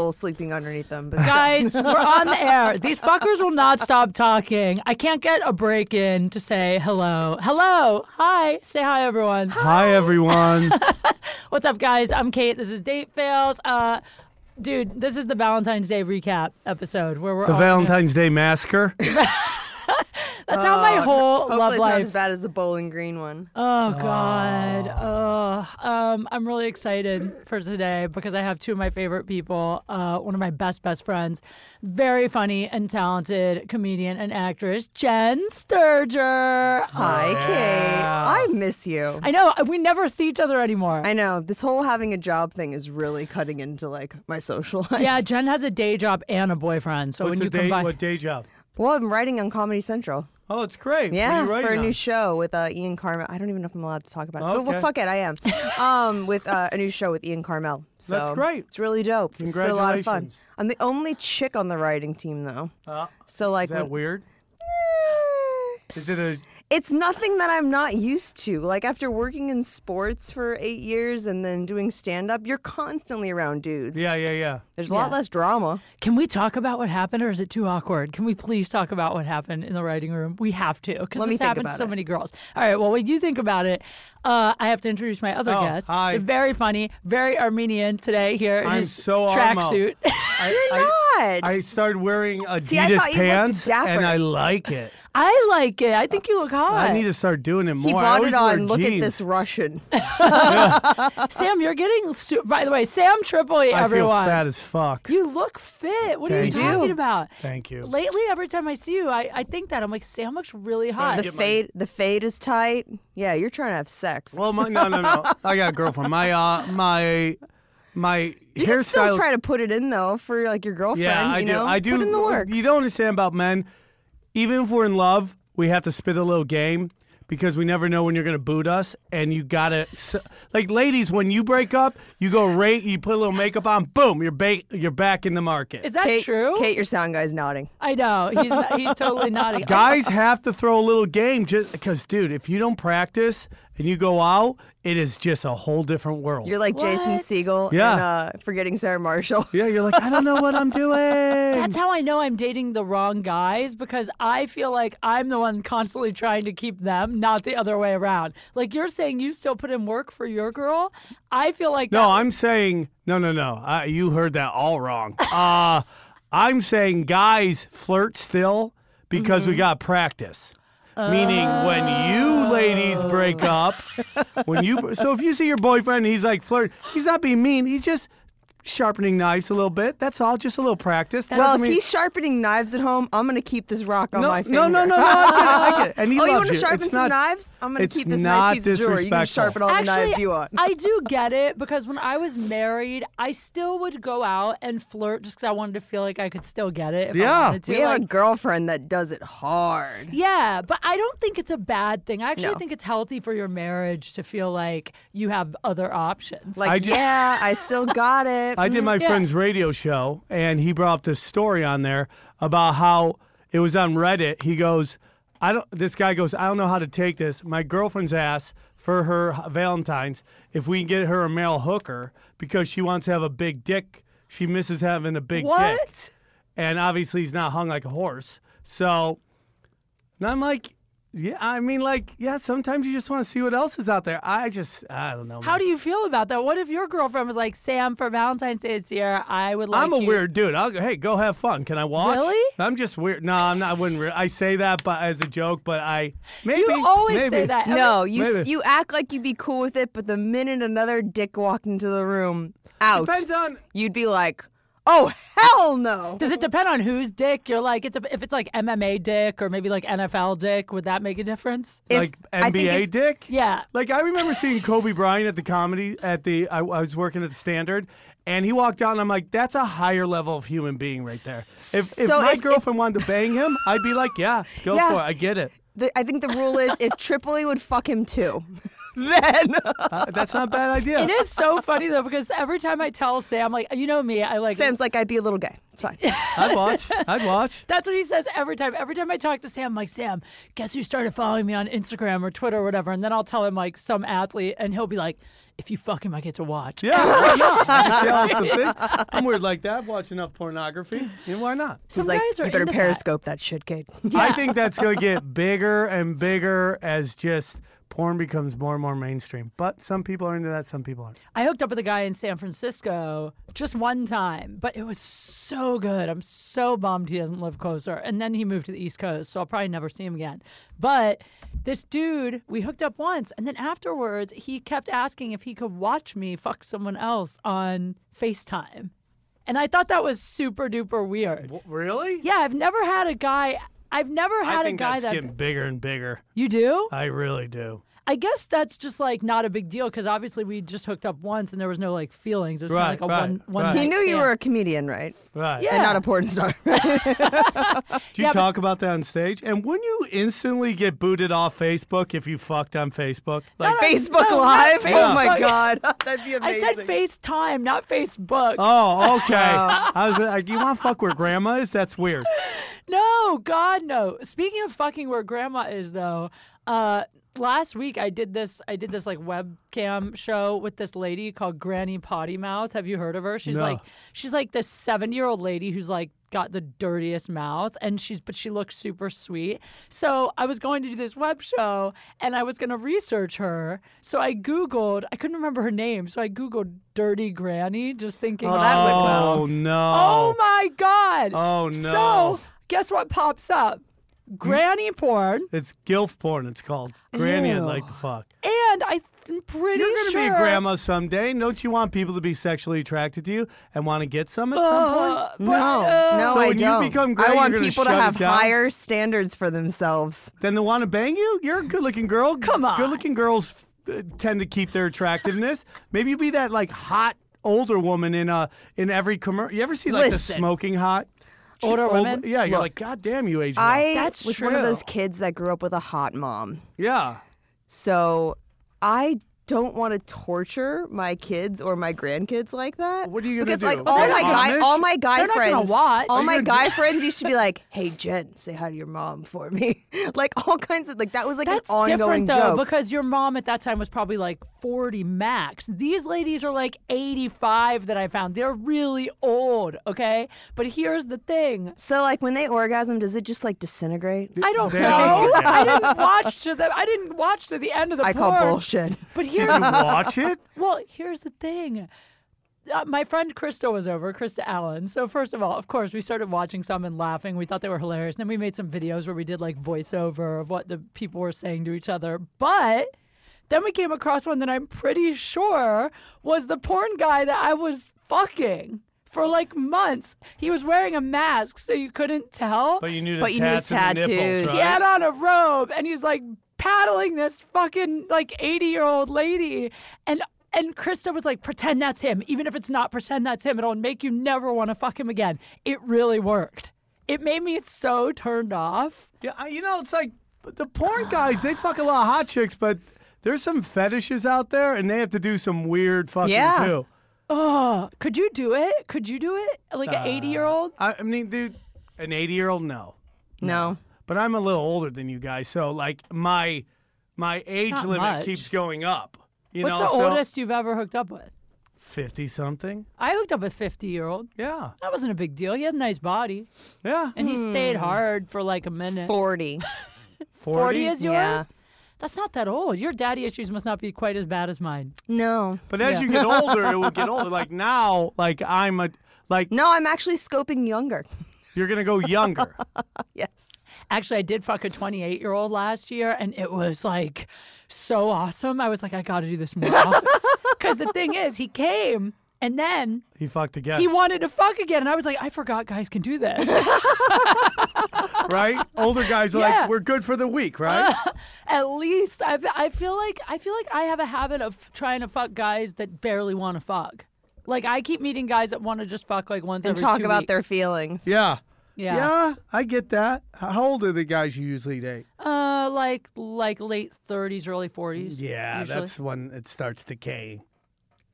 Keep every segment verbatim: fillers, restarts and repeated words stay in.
people sleeping underneath them. But Guys, we're on the air. These fuckers will not stop talking. I can't get a break in to say hello. Hello. Hi. Say hi, everyone. Hi, everyone. What's up, guys? I'm Kate. This is Date Fails. Uh, dude, this is the Valentine's Day recap episode where we're The all Valentine's Day Massacre. That's how my whole hopefully love it's life. not as bad as the Bowling Green one. Oh God! Oh, um, I'm really excited for today because I have two of my favorite people. Uh, one of my best best friends, very funny and talented comedian and actress, Jen Sturger. Hi, Kate. I miss you. I know we never see each other anymore. I know. This whole having a job thing is really cutting into like my social life. Yeah, Jen has a day job and a boyfriend. So What's when the you day, combine, what day job? Well, I'm writing on Comedy Central. Oh, it's great. What are Yeah, you writing for a on? new show with uh, Ian Carmel. I don't even know if I'm allowed to talk about it. But Okay. well, fuck it, I am. um, with uh, a new show with Ian Carmel. So That's great. It's really dope. It's been a lot of fun. Congratulations. I'm the only chick on the writing team, though. Uh, So like, is that when- weird? Is it a... it's nothing that I'm not used to. Like after working in sports for eight years and then doing stand up, you're constantly around dudes. Yeah, yeah, yeah. There's a lot Yeah. less drama. can we talk about what happened, or is it too awkward? Can we please talk about what happened in the writing room? We have to because Let me this think happens to about so it. many girls. All right, well, when you think about it, uh, I have to introduce my other Oh, guest. hi. Very funny, very Armenian today here in I'm his so Armo. tracksuit. I, You're I, not. I started wearing See, I Adidas thought you looked pants, dapper. and I like it. I like it. I think you look hot. I need to start doing it more. he I bought always it on. wear Look at jeans. this Russian. Sam, you're getting. Su- By the way, Sam Tripoli, I everyone. feel fat as fuck. You look fit. What Thank are you you. talking about? Thank you. Lately, every time I see you, I, I think that I'm like, Sam looks really hot. The get my- fade, the fade is tight. Yeah, you're trying to have sex. Well, my, no, no, no. I got a girlfriend. My, uh, my, my you can still hairstyle. try to put it in though for like your girlfriend. Yeah, I you do. know? I do. Put in the work. You don't understand about men. Even if we're in love, we have to spit a little game because we never know when you're gonna boot us, and you gotta like ladies. When you break up, you go right. You put a little makeup on. Boom, you're ba- you're back in the market. Is that Kate, true? Kate, your sound guy's nodding. I know. He's he's totally nodding. Guys have to throw a little game just because, dude. If you don't practice and you go out, it is just a whole different world. You're like Jason What? Segel Yeah. and uh, Forgetting Sarah Marshall. yeah, you're like, I don't know what I'm doing. That's how I know I'm dating the wrong guys because I feel like I'm the one constantly trying to keep them, not the other way around. Like you're saying you still put in work for your girl. I feel like No, that- I'm saying no, no, no. Uh, you heard that all wrong. Uh, I'm saying guys flirt still because Mm-hmm. we got practice. Meaning when you ladies break up, when you so if you see your boyfriend, he's like flirt. He's not being mean. He's just sharpening knives a little bit. That's all. Just a little practice. That Well, doesn't if mean- he's sharpening knives at home, I'm gonna keep this rock on no, my finger. no, no, no, no. I get it. I get it. And he oh, you loves want to sharpen It's some not, knives? I'm gonna it's keep this not nice piece of jewelry. You can disrespectful. sharpen all the Actually, knives you want. I do get it because when I was married, I still would go out and flirt just because I wanted to feel like I could still get it if I Yeah. wanted to. we have like, a girlfriend that does it hard. Yeah, but I don't think it's a bad thing. I actually No. think it's healthy for your marriage to feel like you have other options. Like, I ju- yeah, I still got it. I did my Yeah. friend's radio show, and he brought up this story on there about how it was on Reddit. He goes, "I don't." This guy goes, "I don't know how to take this. My girlfriend's asked for her Valentine's if we can get her a male hooker because she wants to have a big dick. She misses having a big dick, what? and obviously he's not hung like a horse. So, and I'm like." Yeah, I mean, like, yeah, sometimes you just want to see what else is out there. I just, I don't know. How man. do you feel about that? What if your girlfriend was like, Sam, for Valentine's Day this year, I would like I'm a you- weird dude. I'll go, hey, go have fun. Can I watch? Really? I'm just weird. No, I'm not. I wouldn't. Re- I say that, but as a joke. But I maybe. You always maybe. say that. no, you Maybe. you act like you'd be cool with it, but the minute another dick walked into the room, out, Depends on. you'd be like, oh hell no. Does it depend on whose dick? You're like, it's a, if it's like M M A dick or maybe like N F L dick, would that make a difference? If- Like I N B A think if- dick. Yeah. Like I remember seeing Kobe Bryant at the comedy at the. I, I was working at the Standard, and he walked out, and I'm like, that's a higher level of human being right there. If if So my if- girlfriend wanted to bang him, I'd be like, yeah, go Yeah. for it. I get it. The, I think the rule is if Tripoli would fuck him too, then Uh, that's not a bad idea. It is so funny though because every time I tell Sam, like, you know me, I like. Sam's like, I'd be a little gay. It's fine. I'd watch. I'd watch. That's what he says every time. Every time I talk to Sam, I'm like, Sam, guess who started following me on Instagram or Twitter or whatever? And then I'll tell him like some athlete, and he'll be like, if you fuck him, I get to watch. Yeah, why not? You know, some things. I'm weird like that. Watch enough pornography. You know, why not? Some He's like, guys are you better into that. periscope that, shit, Kate. I think that's going to get bigger and bigger as just porn becomes more and more mainstream. But some people are into that, some people aren't. I hooked up with a guy in San Francisco just one time, but it was so good. I'm so bummed he doesn't live closer. And then he moved to the East Coast, so I'll probably never see him again. But this dude, we hooked up once, and then afterwards, he kept asking if he could watch me fuck someone else on FaceTime. And I thought that was super duper weird. W- really? Yeah, I've never had a guy. I've never had I think a guy that's that. getting bigger and bigger. You do? I really do. I guess that's just like not a big deal because obviously we just hooked up once and there was no like feelings. It was Right, kind of like a right, one one. right. He night knew you stand. were a comedian, right? Right. Yeah. And not a porn star. Do you Yeah, but- talk about that on stage? And wouldn't you instantly get booted off Facebook if you fucked on Facebook? Like, No, Facebook no, not Live? Oh my Facebook. God. That'd be I amazing. said FaceTime, not Facebook. oh, okay. I was like, you want to fuck where grandma is? That's weird. No, God, no. Speaking of fucking where grandma is, though, uh, last week I did this. I did this like webcam show with this lady called Granny Potty Mouth. Have you heard of her? She's No. like, she's like this seventy-year-old lady who's like got the dirtiest mouth, and she's but she looks super sweet. So I was going to do this web show, and I was going to research her. So I Googled. I couldn't remember her name, so I Googled "dirty granny," just thinking, Oh, that would well. Oh, no. oh my God. Oh, no. So guess what pops up? Granny porn, It's gilf porn, it's called. Granny, I'd Ew. like to fuck. and I'm pretty You're going to sure. be a grandma someday. Don't you want people to be sexually attracted to you and want to get some at some point? Uh, but, No, uh, no, So I when you don't. become great, I want you're gonna people to shut it have down? higher standards for themselves. Then they want to bang you? You're a good-looking girl. Come on. Good-looking girls uh, tend to keep their attractiveness. Maybe you be that like hot older woman in uh in every commercial. You ever see like Listen. the smoking hot? She- Older old- women? Yeah, you're Look, like, God damn, you aged well. I That's was one of true. those kids that grew up with a hot mom. Yeah. So I don't want to torture my kids or my grandkids like that. What are you gonna because do? like Are all they my guy Amish? all my guy They're not gonna friends watch. all Are you my gonna guy do- friends used to be like, "Hey Jen, say hi to your mom for me." Like all kinds of like that was like That's an ongoing different though, joke. because your mom at that time was probably like forty max. These ladies are like eighty-five that I found. They're really old, okay? But here's the thing. So like when they orgasm, does it just like disintegrate? I don't They- know. I didn't watch to the. I didn't watch to the end of the I porn. call bullshit. But Did here's you watch it? well, here's the thing. Uh, my friend Krista was over, Krista Allen. So first of all, of course, we started watching some and laughing. We thought they were hilarious. And then we made some videos where we did like voiceover of what the people were saying to each other. But then we came across one that I'm pretty sure was the porn guy that I was fucking for like months. He was wearing a mask, so you couldn't tell. But you knew the But you knew tats and the tattoos. nipples, He right? had on a robe, and he's like paddling this fucking like eighty year old lady, and and Krista was like, pretend that's him. Even if it's not, pretend that's him. It'll make you never want to fuck him again. It really worked. It made me so turned off. Yeah, I- you know, it's like the porn guys, they fuck a lot of hot chicks, but there's some fetishes out there, and they have to do some weird fucking Yeah. too. Oh, could you do it? Could you do it? Like an eighty year old? I, I mean, dude, an eighty-year-old, no. No. But I'm a little older than you guys, so like my my age Not limit much. keeps going up. You What's know, the so oldest you've ever hooked up with? fifty something. I hooked up with a fifty year old. Yeah, That wasn't a big deal. He had a nice body, yeah. and he stayed hard for like a minute. Forty. forty is yours? Yeah. That's not that old. Your daddy issues must not be quite as bad as mine. No. But as Yeah. you get older, it will get older. Like now, like I'm a like No, I'm actually scoping younger. you're gonna go younger. Yes. Actually, I did fuck a twenty-eight year old last year, and it was like so awesome. I was like, I got to do this more often. Because the thing is, he came, and then He fucked again, he wanted to fuck again. And I was like, I forgot guys can do this. right? Older guys are Yeah. like, we're good for the week, right? At least I, I feel like I feel like I have a habit of trying to fuck guys that barely want to fuck. Like I keep meeting guys that want to just fuck like once And every talk two about weeks. their feelings. yeah. Yeah. Yeah, I get that. How old are the guys you usually date? Uh, like like late thirties, early forties. Yeah, usually. that's when it starts decaying.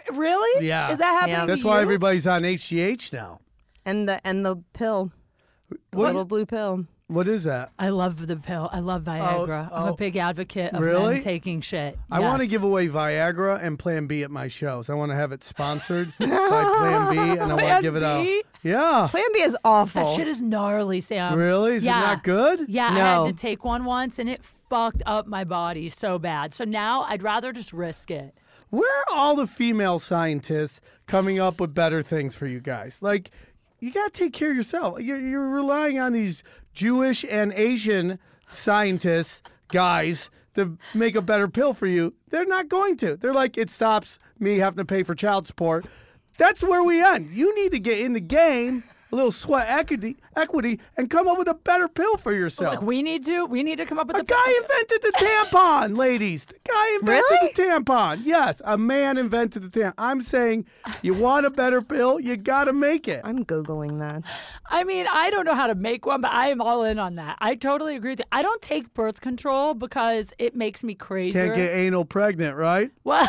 Really? Yeah. Is that happening? Yeah. to That's why you? everybody's on H G H now. And the and the pill. Little blue pill. What is that? I love the pill. I love Viagra. Oh, I'm oh. a big advocate of Really? men taking shit. I want to Yes. give away Viagra and Plan B at my shows. I want to have it sponsored by Plan B, and I want to Plan give it out. B? Yeah. Plan B is awful. That shit is gnarly, Sam. Really? Is yeah. it not good? Yeah, I No. had to take one once, and it fucked up my body so bad. So now I'd rather just risk it. Where are all the female scientists coming up with better things for you guys? Like, you got to take care of yourself. You're, you're relying on these Jewish and Asian scientists, guys, to make a better pill for you. They're not going to. They're like, it stops me having to pay for child support. That's where we end. You need to get in the game, a little sweat equity, equity, and come up with a better pill for yourself. Like we need to, we need to come up with A a guy invented the tampon, ladies. The guy invented Really? the tampon. Yes, a man invented the tampon. I'm saying, you want a better pill, you got to make it. I'm Googling that. I mean, I don't know how to make one, but I am all in on that. I totally agree with you. I don't take birth control because it makes me crazy. Can't get anal pregnant, right? Well,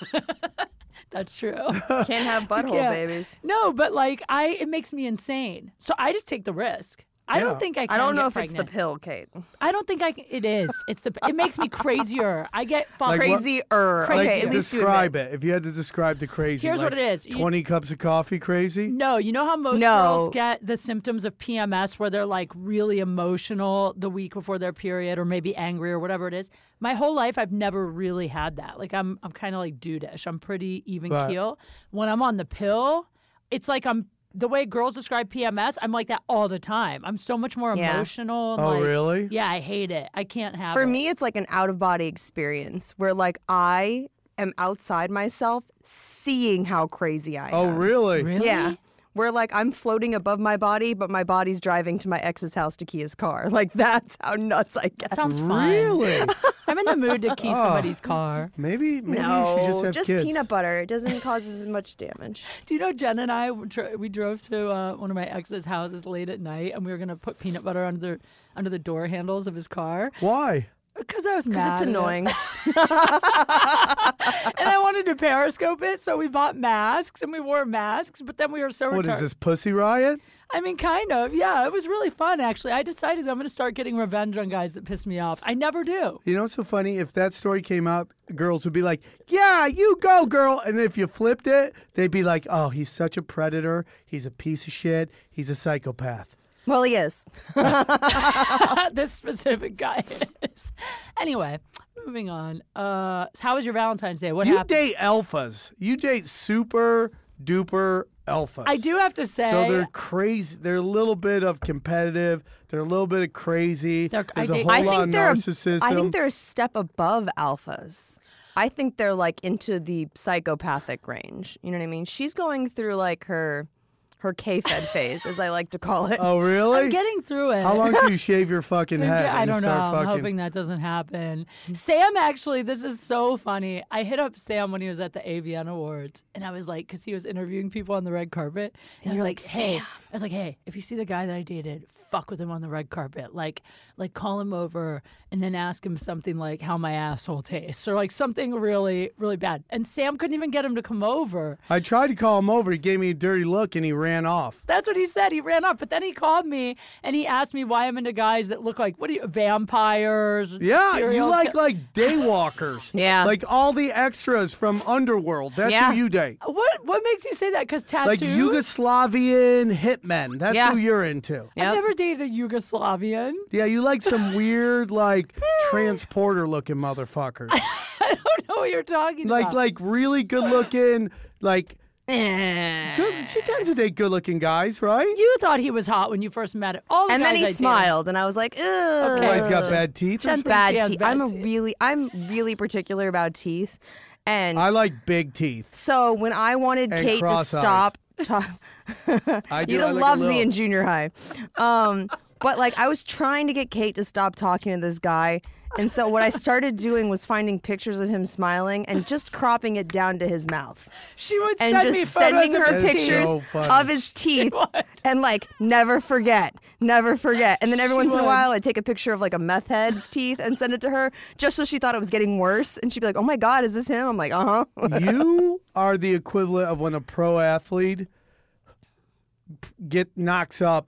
that's true. Can't have butthole Yeah. babies. No, but like I, it makes me insane. So I just take the risk. I Yeah. don't think I can I don't know get if pregnant. it's the pill, Kate. I don't think I can, it is. It's the, it makes me crazier. I get fucked. Like what- Crazier. Crazy. Okay, Like, at least you describe admit. it. If you had to describe the crazy. Here's like what it is. You- twenty cups of coffee crazy? No, you know how most No. girls get the symptoms of P M S where they're like really emotional the week before their period or maybe angry or whatever it is? My whole life I've never really had that. Like I'm I'm kind of like dudeish. I'm pretty even Right. keel. When I'm on the pill, it's like I'm the way girls describe P M S, I'm like that all the time. I'm so much more Yeah. emotional. and, Oh, like- really? Yeah, I hate it. I can't have For it. me, it's like an out of body experience where like I am outside myself seeing how crazy I am. Oh, really? Really? Yeah. Where like I'm floating above my body, but my body's driving to my ex's house to key his car. Like that's how nuts I get. That sounds fun. Really? I'm in the mood to key Oh. somebody's car. Maybe, maybe no, you should just have kids. peanut butter. It doesn't cause as much damage. Do you know Jen and I dro- we drove to uh, one of my ex's houses late at night, and we were gonna put peanut butter under under the door handles of his car Why? because I was Because mad. it's at him. annoying. and I wanted to periscope it, so we bought masks and we wore masks. But then we were so What is retarded. this, Pussy Riot? I mean, kind of. Yeah, it was really fun actually. I decided I'm gonna start getting revenge on guys that piss me off. I never do. You know what's so funny? If that story came out, girls would be like, yeah, you go, girl. And if you flipped it, they'd be like, oh, he's such a predator. He's a piece of shit. He's a psychopath. Well, he is. This specific guy is. Anyway, moving on. Uh, how was your Valentine's Day? What you happened? date alphas. You date super duper alphas. I do have to say. So they're crazy. They're a little bit of competitive. They're a little bit of crazy. They're- There's I a date- whole I lot think of they're. a- narcissism. I think they're a step above alphas. I think they're like into the psychopathic range. You know what I mean? She's going through like her her K-Fed phase, as I like to call it. Oh, really? I'm getting through it. How long do you shave your fucking head? I when you don't know. start I'm fucking- hoping that doesn't happen. Sam, actually, this is so funny. I hit up Sam when he was at the A V N Awards, and I was like, because he was interviewing people on the red carpet, and I was you're like, like, hey, "Sam." I was like, hey, if you see the guy that I dated, fuck with him on the red carpet. Like, like call him over and then ask him something like how my asshole tastes, or like something really, really bad. And Sam couldn't even get him to come over. I tried to call him over. He gave me a dirty look and he ran off. That's what he said. He ran off, but then he called me and he asked me why I'm into guys that look like what do you vampires? Yeah, you serial like ki- like daywalkers. Yeah. Like all the extras from Underworld. That's Yeah. who you date. What what makes you say that? Because tattoos. Like Yugoslavian hitmen. That's Yeah. who you're into. I've Yep. never dated a Yugoslavian. Yeah, you like some weird like transporter looking motherfuckers. I don't know what you're talking Like about. like really good looking like Eh. good, she tends to date good looking guys, right? You thought he was hot when you first met him. All the And then guys he I dated- smiled, and I was like, Ugh. Okay. Oh, he's got bad teeth. or Jen- something? bad He has teeth. bad I'm a teeth. really, I'm really particular about teeth, and I like big teeth. so when I wanted And Kate to cross eyes. stop, ta- I do. you'd I have like a loved me little- in junior high. Um, but like I was trying to get Kate to stop talking to this guy. And so what I started doing was finding pictures of him smiling and just cropping it down to his mouth. She would And send me just photos sending of her his That is teeth. pictures so funny. of his teeth would. and like never forget, never forget. And then every She once in a would. while I'd take a picture of like a meth head's teeth and send it to her just so she thought it was getting worse. And she'd be like, oh my God, is this him? I'm like, uh-huh. You are the equivalent of when a pro athlete get knocks up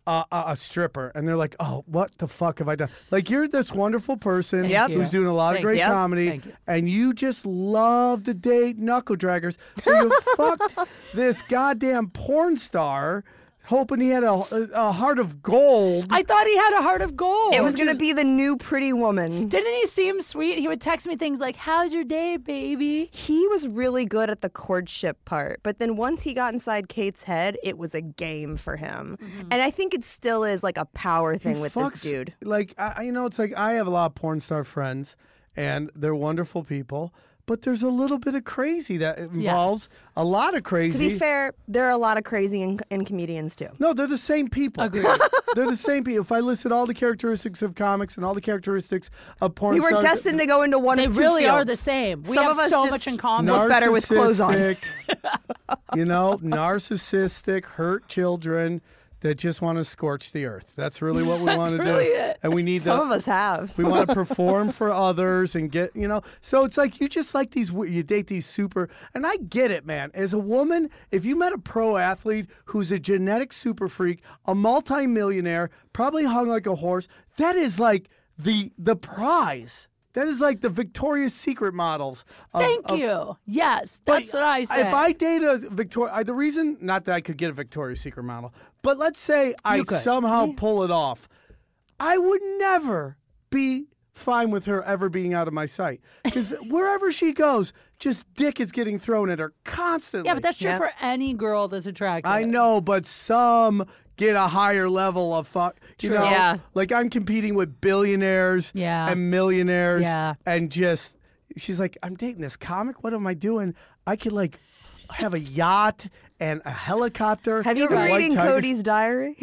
a, a, a stripper, and they're like, "Oh, what the fuck have I done?" Like, you're this wonderful person Yep. who's doing a lot Thank of great you. comedy, Thank you. and you just love to date knuckle draggers. So you fucked this goddamn porn star, hoping he had a, a, a heart of gold. I thought he had a heart of gold. It was going to be the new Pretty Woman. Didn't he seem sweet? He would text me things like, "How's your day, baby?" He was really good at the courtship part, but then once he got inside Kate's head, it was a game for him. And I think it still is like a power thing with fucks, this dude. Like, I, you know, it's like I have a lot of porn star friends, and they're wonderful people. But there's a little bit of crazy that involves a lot of crazy. To be fair, there are a lot of crazy in, in comedians too. No, they're the same people. Agreed. They're the same people. If I listed all the characteristics of comics and all the characteristics of porn We were stars, destined to go into one They of two really are fields. the same. We Some have of us so just much in common. look better with clothes on. narcissistic, you know, narcissistic, hurt children that just want to scorch the earth. That's really what we That's want to really do. it. And we need Some to, of us have. we want to perform for others and get, you know. So it's like you just like these, we- you date these super, and I get it, man. As a woman, if you met a pro athlete who's a genetic super freak, a multimillionaire, probably hung like a horse, that is like the the prize. That is like the Victoria's Secret models. Of, Thank of- you. Yes, that's but what I said. If I date a Victoria, I, the reason, not that I could get a Victoria's Secret model, but let's say I could. somehow pull it off, I would never be fine with her ever being out of my sight. Because wherever she goes, just dick is getting thrown at her constantly. yeah, but that's true Yeah. for any girl that's attractive. I know, but some get a higher level of fuck. You True. know, Yeah. like I'm competing with billionaires Yeah. and millionaires. Yeah. And just, she's like, I'm dating this comic. What am I doing? I could like have a yacht and a helicopter. Have you and been white reading tigers. Cody's diary?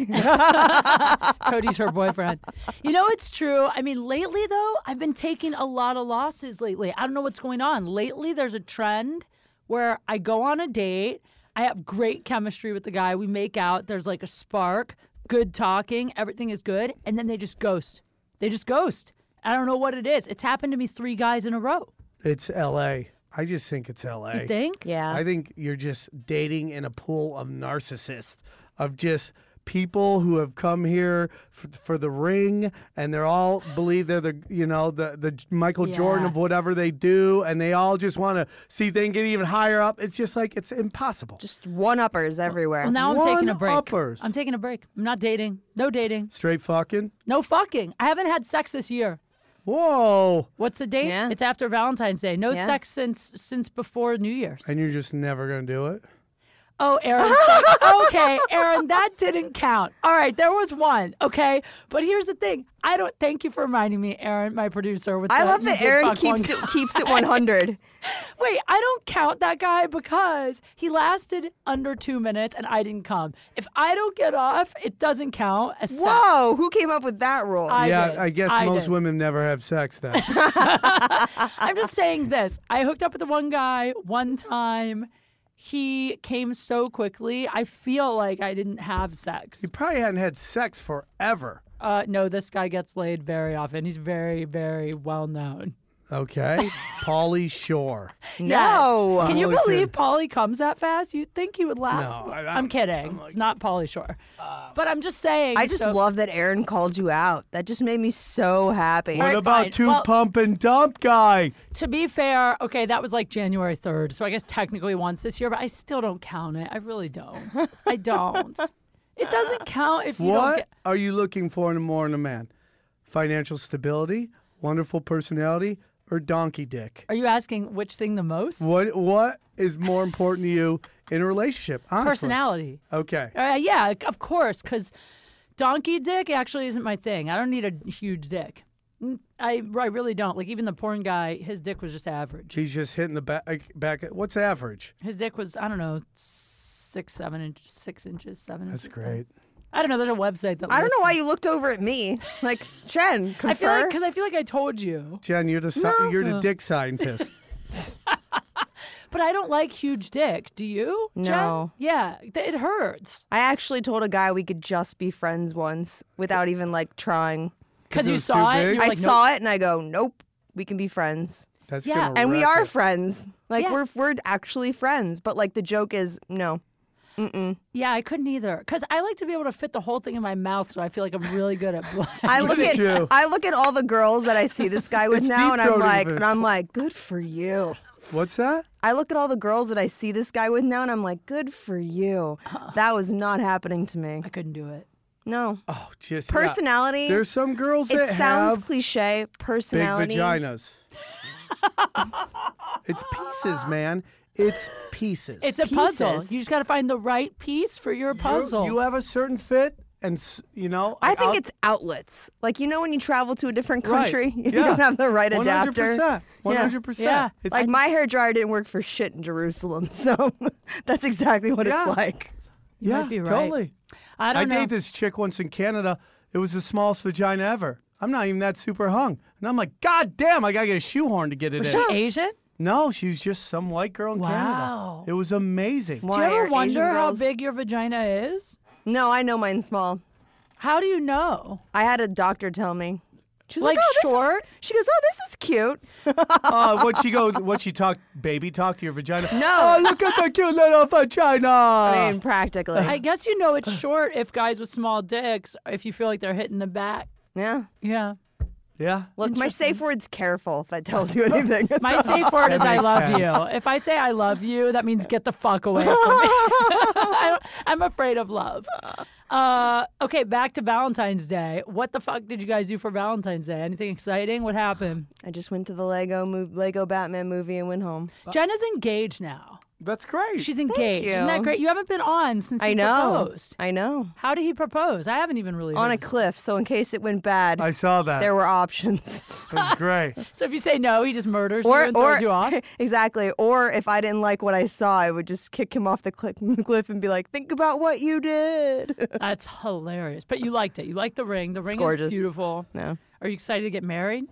Cody's her boyfriend. You know, it's true. I mean, lately, though, I've been taking a lot of losses lately. I don't know what's going on. Lately, there's a trend where I go on a date. I have great chemistry with the guy. We make out. There's like a spark, good talking. Everything is good. And then they just ghost. They just ghost. I don't know what it is. It's happened to me three guys in a row. It's L A. I just think it's L A. You think? Yeah. I think you're just dating in a pool of narcissists, of just people who have come here for, for the ring, and they're all believe they're the you know the the Michael Jordan Yeah. of whatever they do, and they all just want to see if they can get even higher up. It's just like it's impossible. Just one-uppers everywhere. Well, now I'm taking a break. One-uppers. I'm taking a break. I'm not dating. No dating. Straight fucking. No fucking. I haven't had sex this year. Whoa! What's the date? Yeah. It's after Valentine's Day. No Yeah. sex since since before New Year's. And you're just never gonna do it. Oh, Aaron. Okay, Aaron, that didn't count. All right, there was one. Okay, but here's the thing. I don't. Thank you for reminding me, Aaron, my producer. With I the, love you that did Aaron fuck keeps one it keeps it one hundred. Wait, I don't count that guy because he lasted under two minutes and I didn't come. If I don't get off, it doesn't count as sex. Whoa, who came up with that rule? I yeah, did. I guess I most did. women never have sex then. I'm just saying this. I hooked up with the one guy one time. He came so quickly. I feel like I didn't have sex. You probably hadn't had sex forever. Uh, no, this guy gets laid very often. He's very, very well known. Okay, Pauly Shore. No. Yes. Can you Holy believe shit. Pauly comes that fast? You'd think he would last. No, I- I'm I'm- kidding. it's not Pauly Shore. but I'm just saying. I just so- love that Aaron called you out. That just made me so happy. What right, about fine. two Well- pump and dump guy? To be fair, okay, that was like January third. So I guess technically once this year, but I still don't count it. I really don't. I don't. It doesn't count if you don't What get. are you looking for in a more in a man? Financial stability, wonderful personality, or donkey dick? Are you asking which thing the most? What What is more important to you in a relationship? Honestly. Personality. Okay. Uh, yeah, of course, because donkey dick actually isn't my thing. I don't need a huge dick. Mm, I, I really don't. Like, even the porn guy, his dick was just average. He's just hitting the back. Back. What's average? His dick was, I don't know, six, seven inches, six inches, seven That's inches. great. I don't know. There's a website that I don't know why lists you looked over at me. Like, Jen, it. confer. I feel like, because I feel like I told you. Jen, you're the sci- you're the dick scientist. But I don't like huge dick. Do you? Jen? No. Yeah, th- it hurts. I actually told a guy we could just be friends once without even like trying. Because it you was saw too it. big? And you I were like, saw it and I go, nope, we can be friends. That's Yeah. gonna And we wreck are it. friends. Like Yeah. we're we're actually friends. But like the joke is no. Mm-mm. Yeah, I couldn't either. Because I like to be able to fit the whole thing in my mouth, so I feel like I'm really good at. I look at at you. I look at all the girls that I see this guy with It's now, and I'm deep-throating like, if and it's- I'm like, good for you. What's that? I look at all the girls that I see this guy with now, and I'm like, good for you. That was not happening to me. I couldn't do it. No. Oh, just Personality. Yeah. There's some girls that It sounds have cliche. big Personality. vaginas. It's pieces, man. It's pieces. It's a puzzle. Pieces. You just got to find the right piece for your puzzle. You, you have a certain fit, and s- you know. I think I'll- it's outlets. Like, you know when you travel to a different Right. country, if Yeah. you don't have the right one hundred adapter. percent. One hundred percent. Yeah. It's Like, my hair dryer didn't work for shit in Jerusalem, so that's exactly what Yeah. it's like. You yeah, might be right. totally. I I don't know. dated this chick once in Canada. It was the smallest vagina ever. I'm not even that super hung, and I'm like, God damn, I gotta get a shoehorn to get it Was in. she Asian? No, she was just some white girl in Wow. Canada. It was amazing. Why Do you are ever Asian wonder how girls- big your vagina is? No, I know mine's small. How do you know? I had a doctor tell me. She was Like like, oh, this is-" short? She goes, oh, this is cute. uh, what she goes? What she talk? Baby talk to your vagina? No. Oh, look at the cute little vagina. I mean, practically. I guess you know it's short if guys with small dicks, if you feel like they're hitting the back. yeah. Yeah. yeah. Look, my safe word's careful if that tells you anything. My safe word is That I makes love sense. you. If I say I love you, that means get the fuck away from me. I'm, I'm afraid of love. Uh, okay, back to Valentine's Day. What the fuck did you guys do for Valentine's Day? Anything exciting? What happened? I just went to the Lego mov- Lego Batman movie and went home. Jenna's engaged now. That's great. She's engaged. you. Isn't that great? You haven't been on since he I know. proposed. I know. How did he propose? I haven't even really On a heard. cliff, so in case it went bad, I saw that. there were options. It was great. So if you say no, he just murders or you and or throws you off. exactly. Or if I didn't like what I saw, I would just kick him off the cli- cliff and be like, "Think about what you did." That's hilarious. But you liked it. You liked the ring. The ring gorgeous. is beautiful. no. Are you excited to get married?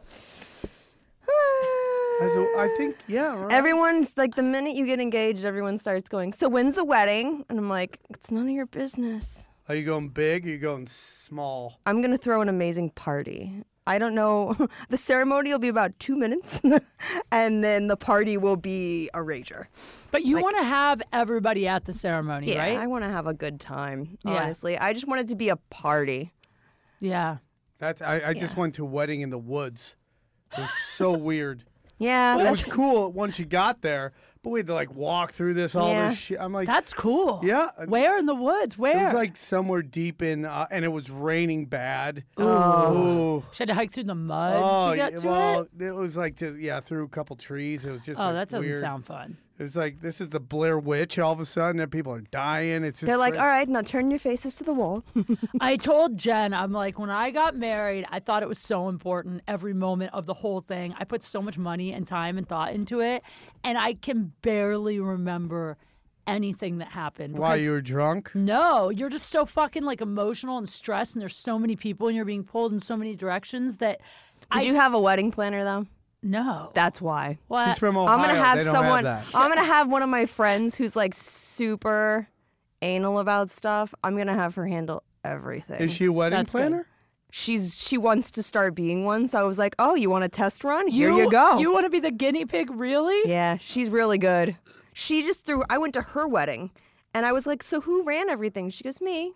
As a, I think, yeah. Right. Everyone's like, the minute you get engaged, everyone starts going, "So when's the wedding?" And I'm like, "It's none of your business." Are you going big? Or are you going small? I'm gonna throw an amazing party. I don't know. The ceremony will be about two minutes, and then the party will be a rager. But you Like- want to have everybody at the ceremony, Yeah, right? I want to have a good time. Yeah. Honestly, I just want it to be a party. Yeah. That's. I, I just Yeah. went to a wedding in the woods. It was so weird. Yeah, It that's was cool once you got there, but we had to like walk through this all Yeah. this shit. I'm like, That's cool. yeah. Where in the woods? Where? It was like somewhere deep in, uh, and it was raining bad. Oh. Ooh. She had to hike through the mud Oh, to get yeah, to well, it? it was like just, yeah, through a couple trees. It was just Oh, like, that doesn't weird. sound fun. It was like this is the Blair Witch. All of a sudden, and people are dying. It's just they're like, crazy. all right, now turn your faces to the wall. I told Jen, I'm like, when I got married, I thought it was so important every moment of the whole thing. I put so much money and time and thought into it, and I can barely remember anything that happened. Why because- you were drunk? No, you're just so fucking like emotional and stressed, and there's so many people, and you're being pulled in so many directions that Did I you have a wedding planner though? no. That's why. What? She's from Ohio. I'm gonna have they don't someone. Have that. I'm gonna have one of my friends who's like super anal about stuff. I'm gonna have her handle everything. Is she a wedding That's good. planner? She's she wants to start being one, so I was like, oh, you want a test run? Here you go. You want to be the guinea pig, really? Yeah, she's really good. She just threw. I went to her wedding, and I was like, so who ran everything? She goes, me.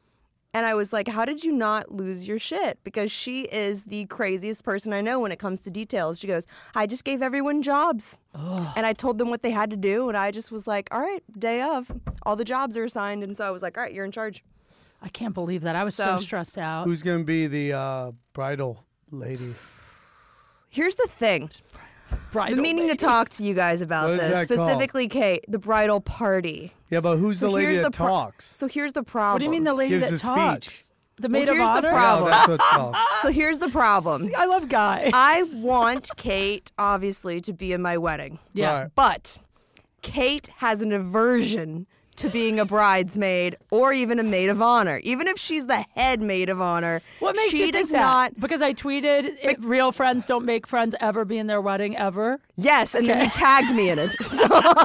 And I was like, how did you not lose your shit? Because she is the craziest person I know when it comes to details. She goes, I just gave everyone jobs. And I told them what they had to do. And I just was like, all right, day of. All the jobs are assigned. And so I was like, all right, you're in charge. I can't believe that. I was so, So- stressed out. Who's gonna be the uh, bridal lady? Here's the thing. Bridal I've been meaning lady. to talk to you guys about What is this. that called? Specifically, Kate, the bridal party. Yeah, but who's the So lady here's that the pro- talks? So here's the problem. What do you mean the lady Gives that a speech. talks? The maid Well, of here's the honor? problem. Oh, that's what it's called. So here's the problem. I love guys. I want Kate, obviously, to be in my wedding. yeah. Right. But Kate has an aversion to being a bridesmaid or even a maid of honor. Even if she's the head maid of honor, What makes she you think does that? not. Because I tweeted, if real friends don't make friends ever be in their wedding ever. Yes, and then you tagged me in it. So-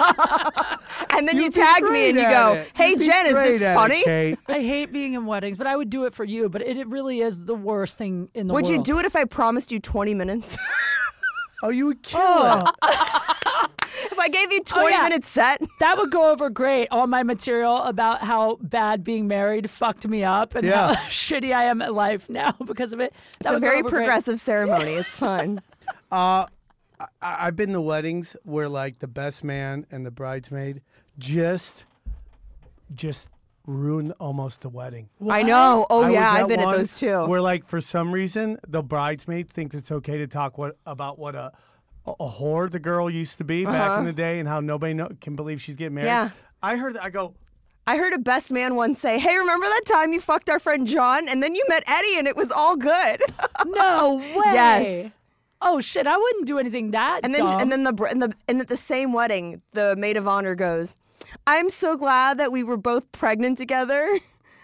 and then you You'd be tagged me and great you at go, it. hey, You'd be Jen, is great this at it, funny? Kate. I hate being in weddings, but I would do it for you. But it, it really is the worst thing in the Would world. you do it if I promised you twenty minutes? Oh, you would kill Oh. it. If I gave you twenty yeah. minutes set, That would go over great. All my material about how bad being married fucked me up and Yeah. how shitty I am at life now because of it. That it's a would go very over great. progressive ceremony. It's fun. Uh, I, I've been to weddings where like the best man and the bridesmaid just, just ruin almost the wedding. I know. Oh I yeah, was I've been at one those too. Where like for some reason the bridesmaid thinks it's okay to talk what about what a a a whore the girl used to be back in the day and how nobody know, can believe she's getting married. Uh-huh. Yeah. I heard. I go. I heard a best man once say, "Hey, remember that time you fucked our friend John, and then you met Eddie, and it was all good." No way. Yes. Oh shit! I wouldn't do anything that. And then, dumb. and then the br- and the and at the same wedding, the maid of honor goes, "I'm so glad that we were both pregnant together."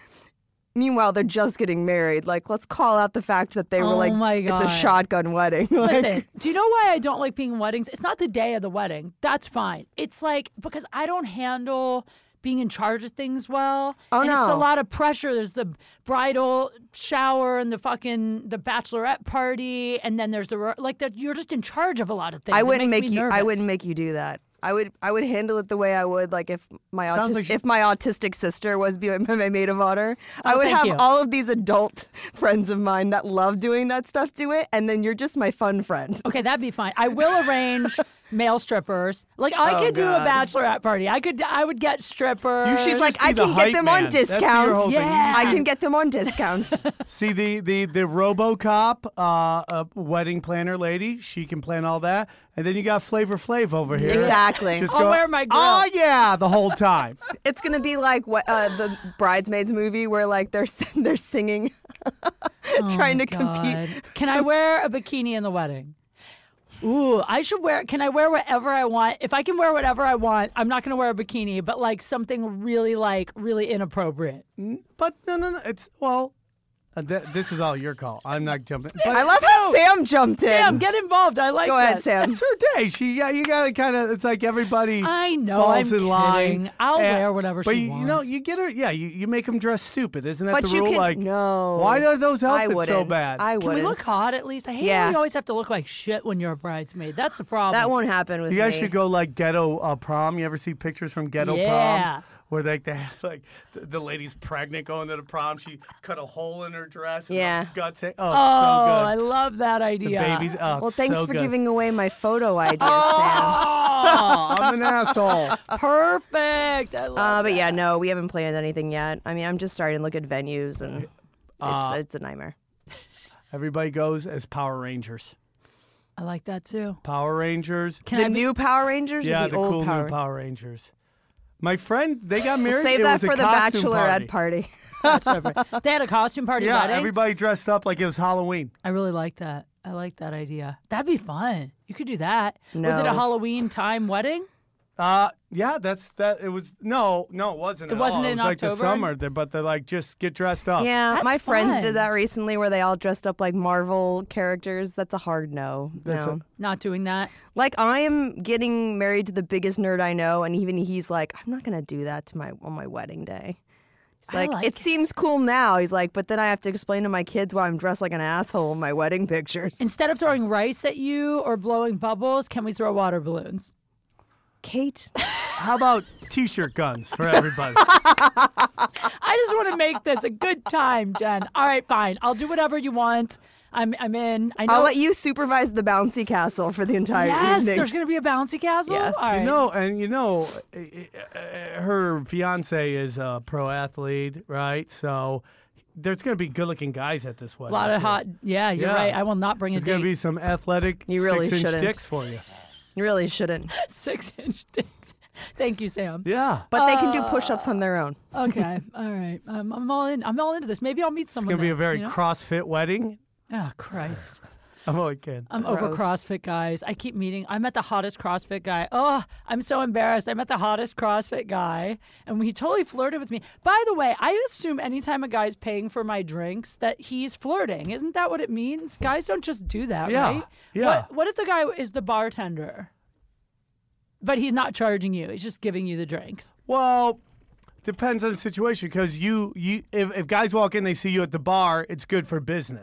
Meanwhile, they're just getting married. Like, let's call out the fact that they were Oh like, my it's a God. shotgun wedding. Like, Listen, do you know why I don't like being in weddings? It's not the day of the wedding. That's fine. It's like because I don't handle being in charge of things well. Oh, and it's a no. lot of pressure. There's the bridal shower and the fucking the bachelorette party, and then there's the ro- like that. You're just in charge of a lot of things. I It wouldn't makes make me you. I nervous. wouldn't make you do that. I would. I would handle it the way I would like if my Sounds autis- like she- if my autistic sister was be- my maid of honor. I Oh, would thank have you. all of these adult friends of mine that love doing that stuff do it, and then you're just my fun friend. Okay, that'd be fine. I will arrange male strippers. Like I Oh, could do a God. bachelorette party. I could. I would get strippers. You She's should like, just be I the can get hype them on man. That's your discounts. whole thing. You Yeah. I can get them on discounts. See the the the RoboCop uh, uh, wedding planner lady. She can plan all that, and then you got Flavor Flav over here. Exactly. Just I'll go, wear my grill. Oh yeah, the whole time. It's gonna be like what uh, the Bridesmaids movie where like they're they're singing, trying to Oh, compete. God. Can I wear a bikini in the wedding? Ooh, I should wear. Can I wear whatever I want? If I can wear whatever I want, I'm not going to wear a bikini, but like something really, like, really inappropriate. But no, no, no. It's well. Uh, th- this is all your call. I'm not jumping. But I love how Sam jumped in. Sam, get involved. I like Go ahead, this. Sam. it's her day. She, yeah, you gotta kind of. It's like everybody. I know, falls I'm in line. kidding. I'll And- wear whatever but she you, you know, wants. you get her. Yeah, you, you make them dress stupid. Isn't that But the you rule? can like, no. why are those I outfits wouldn't. so bad? I Can wouldn't. we look hot at least? I hate Yeah. how you always have to look like shit when you're a bridesmaid. That's the problem. That won't happen with You guys me. should go like ghetto uh, prom. You ever see pictures from ghetto Yeah. prom where like they have like the, the lady's pregnant going to the prom. She cut a hole in her dress. And Yeah. the guts. hang- Oh, Oh, it's I so good. love that idea. The babies. Oh, Well, it's thanks so for good. giving away my photo ideas, Sam. Oh, I'm an asshole. Perfect. I love Uh, but that. yeah, no, we haven't planned anything yet. I mean, I'm just starting to look at venues, and Uh, it's, it's a nightmare. Everybody goes as Power Rangers. I like that too. Power Rangers. Can The I be- new Power Rangers Yeah, or the, the old cool Power? new Power Rangers. My friend, they got We'll married. save it that was a for the costume bachelorette party. party. That's perfect. They had a costume party Yeah, wedding. everybody dressed up like it was Halloween. I really like that. I like that idea. That'd be fun. You could do that. Was it a No. Halloween time wedding? Uh, yeah, that's that. It was no, no, it wasn't. It at wasn't all. in it was like the October? summer, they- but they're like just get dressed up. Yeah, That's my friends fun. did that recently where they all dressed up like Marvel characters. That's a hard no. That's no. a- Not doing that. Like I am getting married to the biggest nerd I know, and even he's like, I'm not gonna do that to my on my wedding day. He's I like, like it it. seems cool now. He's like, but then I have to explain to my kids why I'm dressed like an asshole in my wedding pictures. Instead of throwing rice at you or blowing bubbles, can we throw water balloons? Kate, How about t-shirt guns for everybody? I just want to make this a good time, Jen. All right, fine. I'll do whatever you want. I'm I'm in. I know. I'll let you supervise the bouncy castle for the entire Yes, evening. there's going to be a bouncy castle. Yes. All You right. know, and you know, uh, uh, her fiance is a pro athlete, right? So there's going to be good-looking guys at this a wedding. lot of too. hot. Yeah, you're Yeah. right. I will not bring a There's going date. to be some athletic You really six-inch shouldn't. dicks for you. You really shouldn't. Six inch dicks. Thank you, Sam. Yeah. But they can do push-ups on their own. Okay. All right. Um, I'm all in. I'm all into this. Maybe I'll meet It's someone. going to be a then, very you know? CrossFit wedding. Oh, Christ. I'm only kidding. I'm over Gross. CrossFit guys. I keep meeting. I met the hottest CrossFit guy. Oh, I'm so embarrassed. I met the hottest CrossFit guy, and he totally flirted with me. By the way, I assume anytime a guy's paying for my drinks that he's flirting. Isn't that what it means? Guys don't just do that, Yeah, right? yeah. What, what if the guy is the bartender, but he's not charging you? He's just giving you the drinks. Well, depends on the situation because you, you if, if guys walk in, they see you at the bar, it's good for business.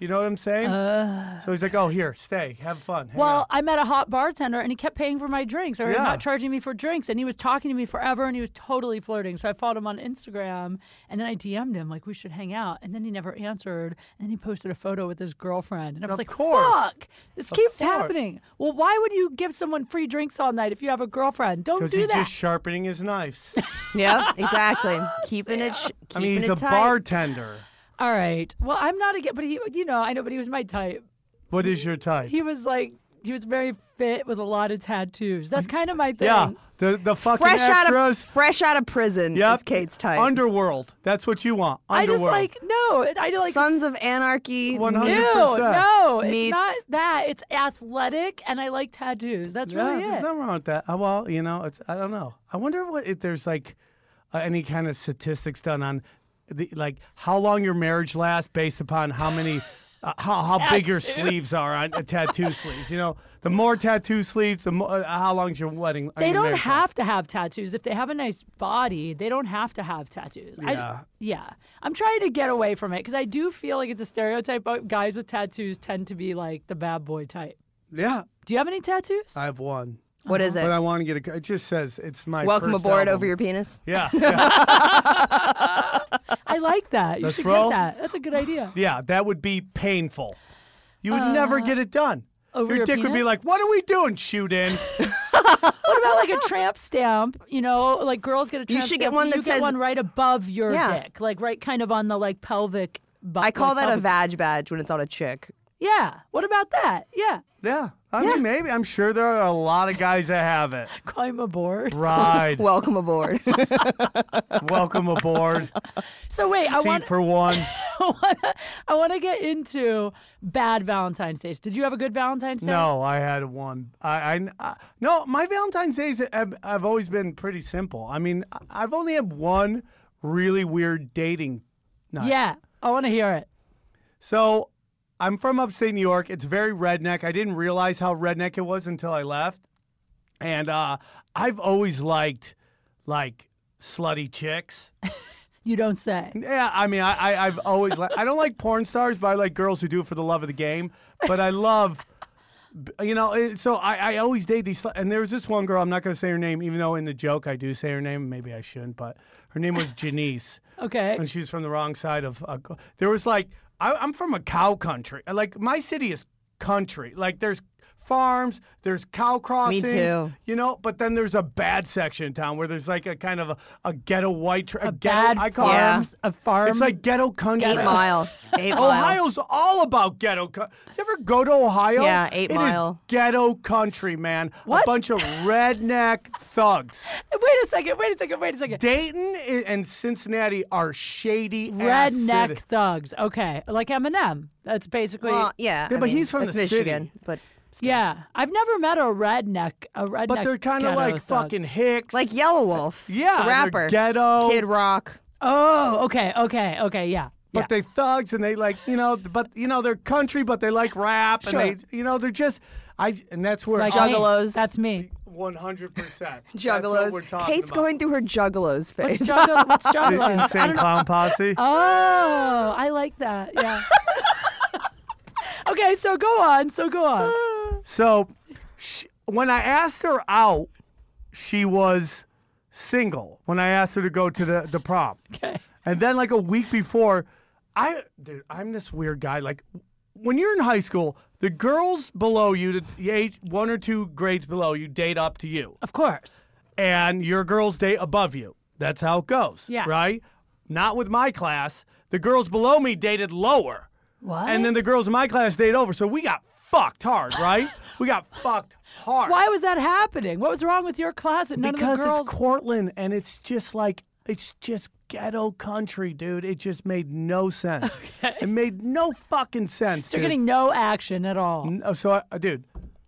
You know what I'm saying? Uh, so he's like, oh, here, stay, have fun. hang well, out." I met a hot bartender, and he kept paying for my drinks, or Yeah. not charging me for drinks, and he was talking to me forever, and he was totally flirting. So I followed him on Instagram, and then I D M'd him like we should hang out, and then he never answered, and then he posted a photo with his girlfriend, and I was Of like, course. "Fuck, this keeps course. happening." Well, why would you give someone free drinks all night if you have a girlfriend? Don't Because do he's that. just sharpening his knives. Yep, exactly. Keeping it. Sh- I keeping mean, he's it a tight. bartender. All right. Well, I'm not a but he, you know, I know, but he was my type. What is your type? He was like, he was very fit with a lot of tattoos. That's kind of my thing. yeah, the the fucking Fresh out extras. of fresh out of prison Yep. is Kate's type. Underworld. That's what you want. I just Underworld. like no. I don't like. Sons of Anarchy. one No, hundred percent. no, it's Meets- not that. It's athletic, and I like tattoos. That's Yeah, really there's it. nothing wrong with that. Uh, Well, you know, it's I don't know. I wonder what if there's like uh, any kind of statistics done on the like how long your marriage lasts based upon how many. Uh, how how big your Tattoos. sleeves are on uh, tattoo sleeves? You know, the more tattoo sleeves, the more. Uh, how long's your wedding? uh, They your don't marriage have to have tattoos. If they have a nice body, they don't have to have tattoos. I just, Yeah. yeah. I'm trying to get away from it because I do feel like it's a stereotype. But guys with tattoos tend to be like the bad boy type. last? Yeah, Do you have any tattoos? I have one, What is it? but I want to get a. It just says it's my. Welcome first aboard album. over your penis. Yeah, yeah, I like that. You Let's should roll. get that. That's a good idea. yeah. That would be painful. You would never get it done. Uh, over your your dick would be penis? like, "What are we doing? Shoot in." What about like a tramp stamp? You know, like girls get a You tramp should stamp. get one you that get says- one right above your Yeah. dick, like right kind of on the like pelvic. Bu- I call like, that a pelvic- vag badge when it's on a chick. Yeah. What about that? Yeah. Yeah, I mean, maybe. I'm sure there are a lot of guys that have it. Climb aboard. Ride. Welcome aboard. Welcome aboard. So wait, I Seat want for one. I want to get into bad Valentine's Days. Did you have a good Valentine's Day? No, I had one. I, I, I no, my Valentine's days have, have always been pretty simple. I mean, I- I've only had one really weird dating night. Yeah, I want to hear it. So I'm from upstate New York. It's very redneck. I didn't realize how redneck it was until I left. And uh, I've always liked like slutty chicks. You don't say. Yeah, I mean, I, I I've always like. I don't like porn stars, but I like girls who do it for the love of the game. But I love, you know. it- So I, I always date these. slut- And there was this one girl. I'm not going to say her name, even though in the joke I do say her name. Maybe I shouldn't, but her name was Janice, Okay. and she was from the wrong side of. Uh, there was like I, I'm from a cow country. Like my city is country. Like there's farms, there's cow crossings. too. You know, but then there's a bad section in town where there's like a kind of a, a ghetto white. Tra- A ghetto, bad I call it. Yeah. farms, a farm. It's like ghetto country. Eight mile. Eight mile. Ohio's all about ghetto. Co- you ever go to Ohio? Yeah, Eight It is Mile. ghetto country, man. What? A bunch of redneck thugs. Wait a second. Wait a second. Wait a second. Dayton i- and Cincinnati are shady ass Redneck city. thugs. Okay, like Eminem. That's basically. Well, yeah. Yeah, I but mean, he's from that's the city. Michigan, but yeah, I've never met a redneck. A redneck. But they're kind of ghetto like thug. fucking hicks. like Yellow Wolf. Yeah, the they're rapper. ghetto. Kid Rock. Oh, okay, okay, okay. Yeah. But yeah. they thugs and they like, you know, but you know they're country, but they like rap Sure. and they, you know, they're just, I, and that's where like I- me. Juggalos. That's me. one hundred percent. Juggalos. We're talking Kate's about. going through her Juggalos What's phase. juggalo? What's The juggalos? I Insane don't know. Clown Posse. Oh, I like that. Yeah. Okay, so go on. So go on. So, she, when I asked her out, she was single. When I asked her to go to the, the prom, Okay. and then like a week before, I, dude, I'm this weird guy. Like, when you're in high school, the girls below you, the- the age one or two grades below you, date up to you, Of course. and your girls date above you. That's how it goes. Yeah. Right. Not with my class. The girls below me dated lower. What? And then the girls in my class stayed over, so we got fucked hard, right? we got fucked hard. Why was that happening? What was wrong with your class and none Because of the girls? it's Cortland, and it's just like it's just ghetto country, dude. It just made no sense. It made no fucking sense. They're dude. getting no action at all. No, so, I, uh, dude,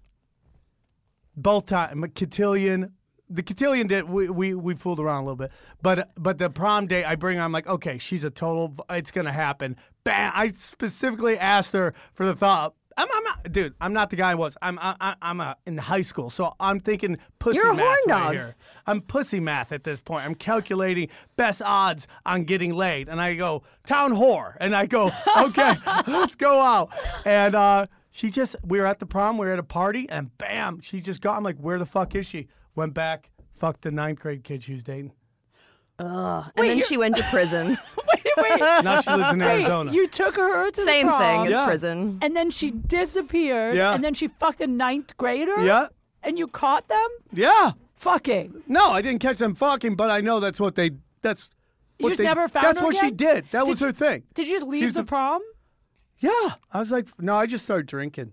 both time, cotillion. The cotillion did we, we we fooled around a little bit, but but the prom date I bring, I'm like, okay, she's a total. It's gonna happen. Bam! I specifically asked her for the thought I'm, I'm not, dude. I'm not the guy I was. I'm, I, I'm a, in high school, so I'm thinking pussy You're a math horn right dog. here. I'm pussy math at this point. I'm calculating best odds on getting laid, and I go town whore, and I go, okay, let's go out. And uh, she just, we were at the prom, we were at a party, and bam, she just got. I'm like, where the fuck is she? Went back, fucked the ninth grade kid she was dating. Ugh. And then she went to prison. wait, wait. Now she lives in Wait, Arizona. you took her to Same the prom, thing as Yeah. prison. and then she disappeared, Yeah. and then she fucked a ninth grader? Yeah, And you caught them? yeah. Fucking. No, I didn't catch them fucking, but I know that's what they. That's. You what just they, never found That's her what she again? did. That was her thing. Did you just leave She's the a- prom? Yeah, I was like, no, I just started drinking.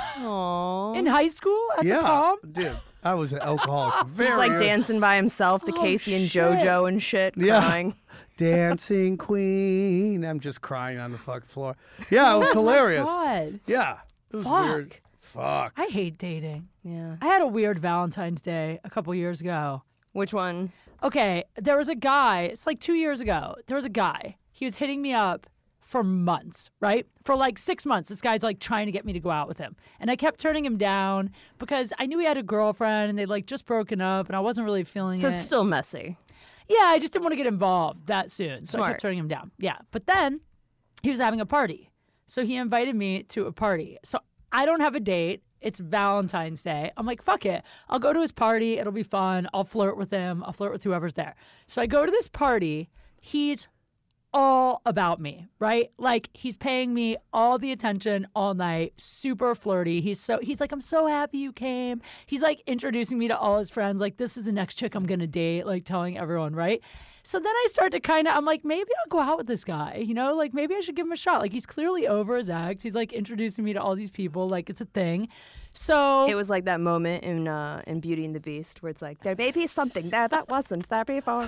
Aww. In high school? At yeah, the prom? dude, I was an alcoholic. Very He's like early. dancing by himself to Oh, Casey and shit. JoJo and shit, Yeah. crying. Dancing queen. I'm just crying on the fucking floor. Yeah, it was hilarious. God. Yeah, it was Fuck. weird. Fuck. I hate dating. Yeah. I had a weird Valentine's Day a couple years ago. Which one? Okay, there was a guy, it's like two years ago. There was a guy. He was hitting me up for months, right? For like six months. This guy's like trying to get me to go out with him. And I kept turning him down because I knew he had a girlfriend and they'd like just broken up and I wasn't really feeling So it. it's still messy. Yeah, I just didn't want to get involved that soon. So I Smart. kept turning him down. Yeah. But then he was having a party. So he invited me to a party. So I don't have a date. It's Valentine's Day. I'm like, fuck it. I'll go to his party. It'll be fun. I'll flirt with him. I'll flirt with whoever's there. So I go to this party. He's all about me, right? Like he's paying me all the attention all night, super flirty. He's so he's like, I'm so happy you came. He's like introducing me to all his friends, like this is the next chick I'm gonna date, like telling everyone, right? So then I start to kind of, I'm like, maybe I'll go out with this guy, you know, like maybe I should give him a shot. Like he's clearly over his ex. He's like introducing me to all these people, like it's a thing. So It was like that moment in uh, in Beauty and the Beast where it's like, there may be something there that wasn't there before.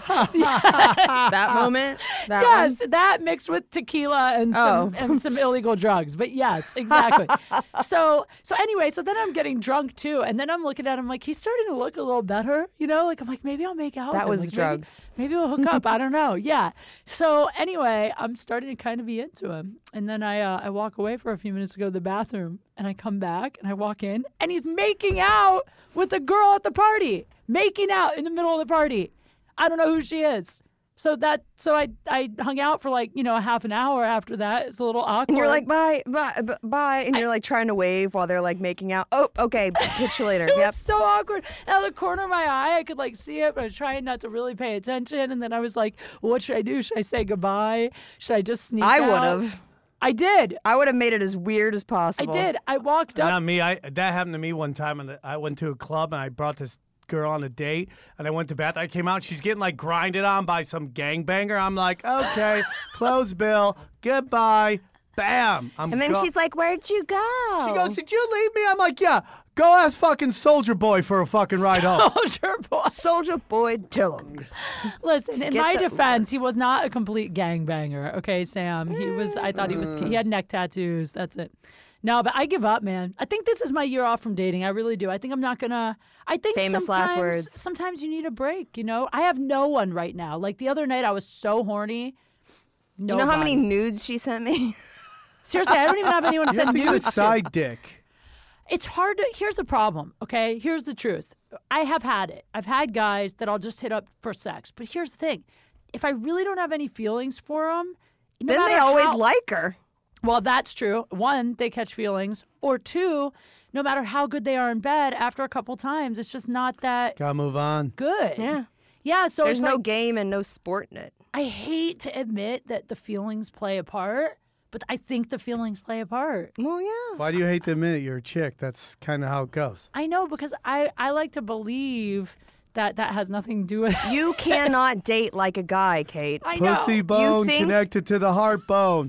That moment? That yes, one? that mixed with tequila and some Oh. and some illegal drugs. But yes, exactly. so so anyway, so then I'm getting drunk too, and then I'm looking at him like he's starting to look a little better, you know? Like I'm like maybe I'll make out. That with was him. Like, maybe- drugs. Maybe, we'll hook up. I don't know. Yeah. So anyway, I'm starting to kind of be into him, and then I uh, I walk away for a few minutes to go to the bathroom, and I come back and I walk in, and he's making out with the girl at the party, making out in the middle of the party. I don't know who she is. So that so I I hung out for like, you know, a half an hour after that. It's a little awkward. And you're like, bye, bye, b- bye. And you're like trying to wave while they're like making out. Oh, okay. Pitch you later. it Yep. was so awkward. Out of the corner of my eye, I could like see it, but I was trying not to really pay attention. And then I was like, well, what should I do? Should I say goodbye? Should I just sneak I out? would have. I did. I would have made it as weird as I possible. did. I walked up. Not me. I that happened to me one time, and I went to a club and I brought this girl on a date, and I went to bath. I came out, she's getting like grinded on by some gangbanger. I'm like, okay, close bill, goodbye, bam. I'm And then go- she's like, where'd you go? she goes, did you leave me? I'm like, yeah. Go ask fucking Soldier Boy for a fucking ride home. Soldier boy. Soldier Boy Dillon. Listen, in get my the- defense, he was not a complete gangbanger. Okay, Sam. He was. I thought he was. He had neck tattoos. That's it. No, but I give up, man. I think this is my year off from dating. I really do. I think I'm not gonna. I think Famous last sometimes, words. Sometimes you need a break. You know, I have no one right now. Like the other night, I was so horny. You know how many Nobody. nudes she sent me? Seriously, I don't even have anyone to You have send to get a nudes to. side dick. It's hard to. Here's the problem, okay? Here's the truth. I have had it. I've had guys that I'll just hit up for sex. But here's the thing: if I really don't have any feelings for them, no Then they matter always how- like her. Well, that's true. One, they catch feelings, or two, no matter how good they are in bed, after a couple times, it's just not that Gotta move on. good. Yeah. Yeah. So There's it's no like, game and no sport in it. I hate to admit that the feelings play a part, but I think the feelings play a part. Well, yeah. Why do you hate to admit it? You're a chick. That's kind of how it goes. I know because I, I like to believe that that has nothing to do with You cannot date like a guy, Kate. I know. Pussy bone think- connected to the heart bone.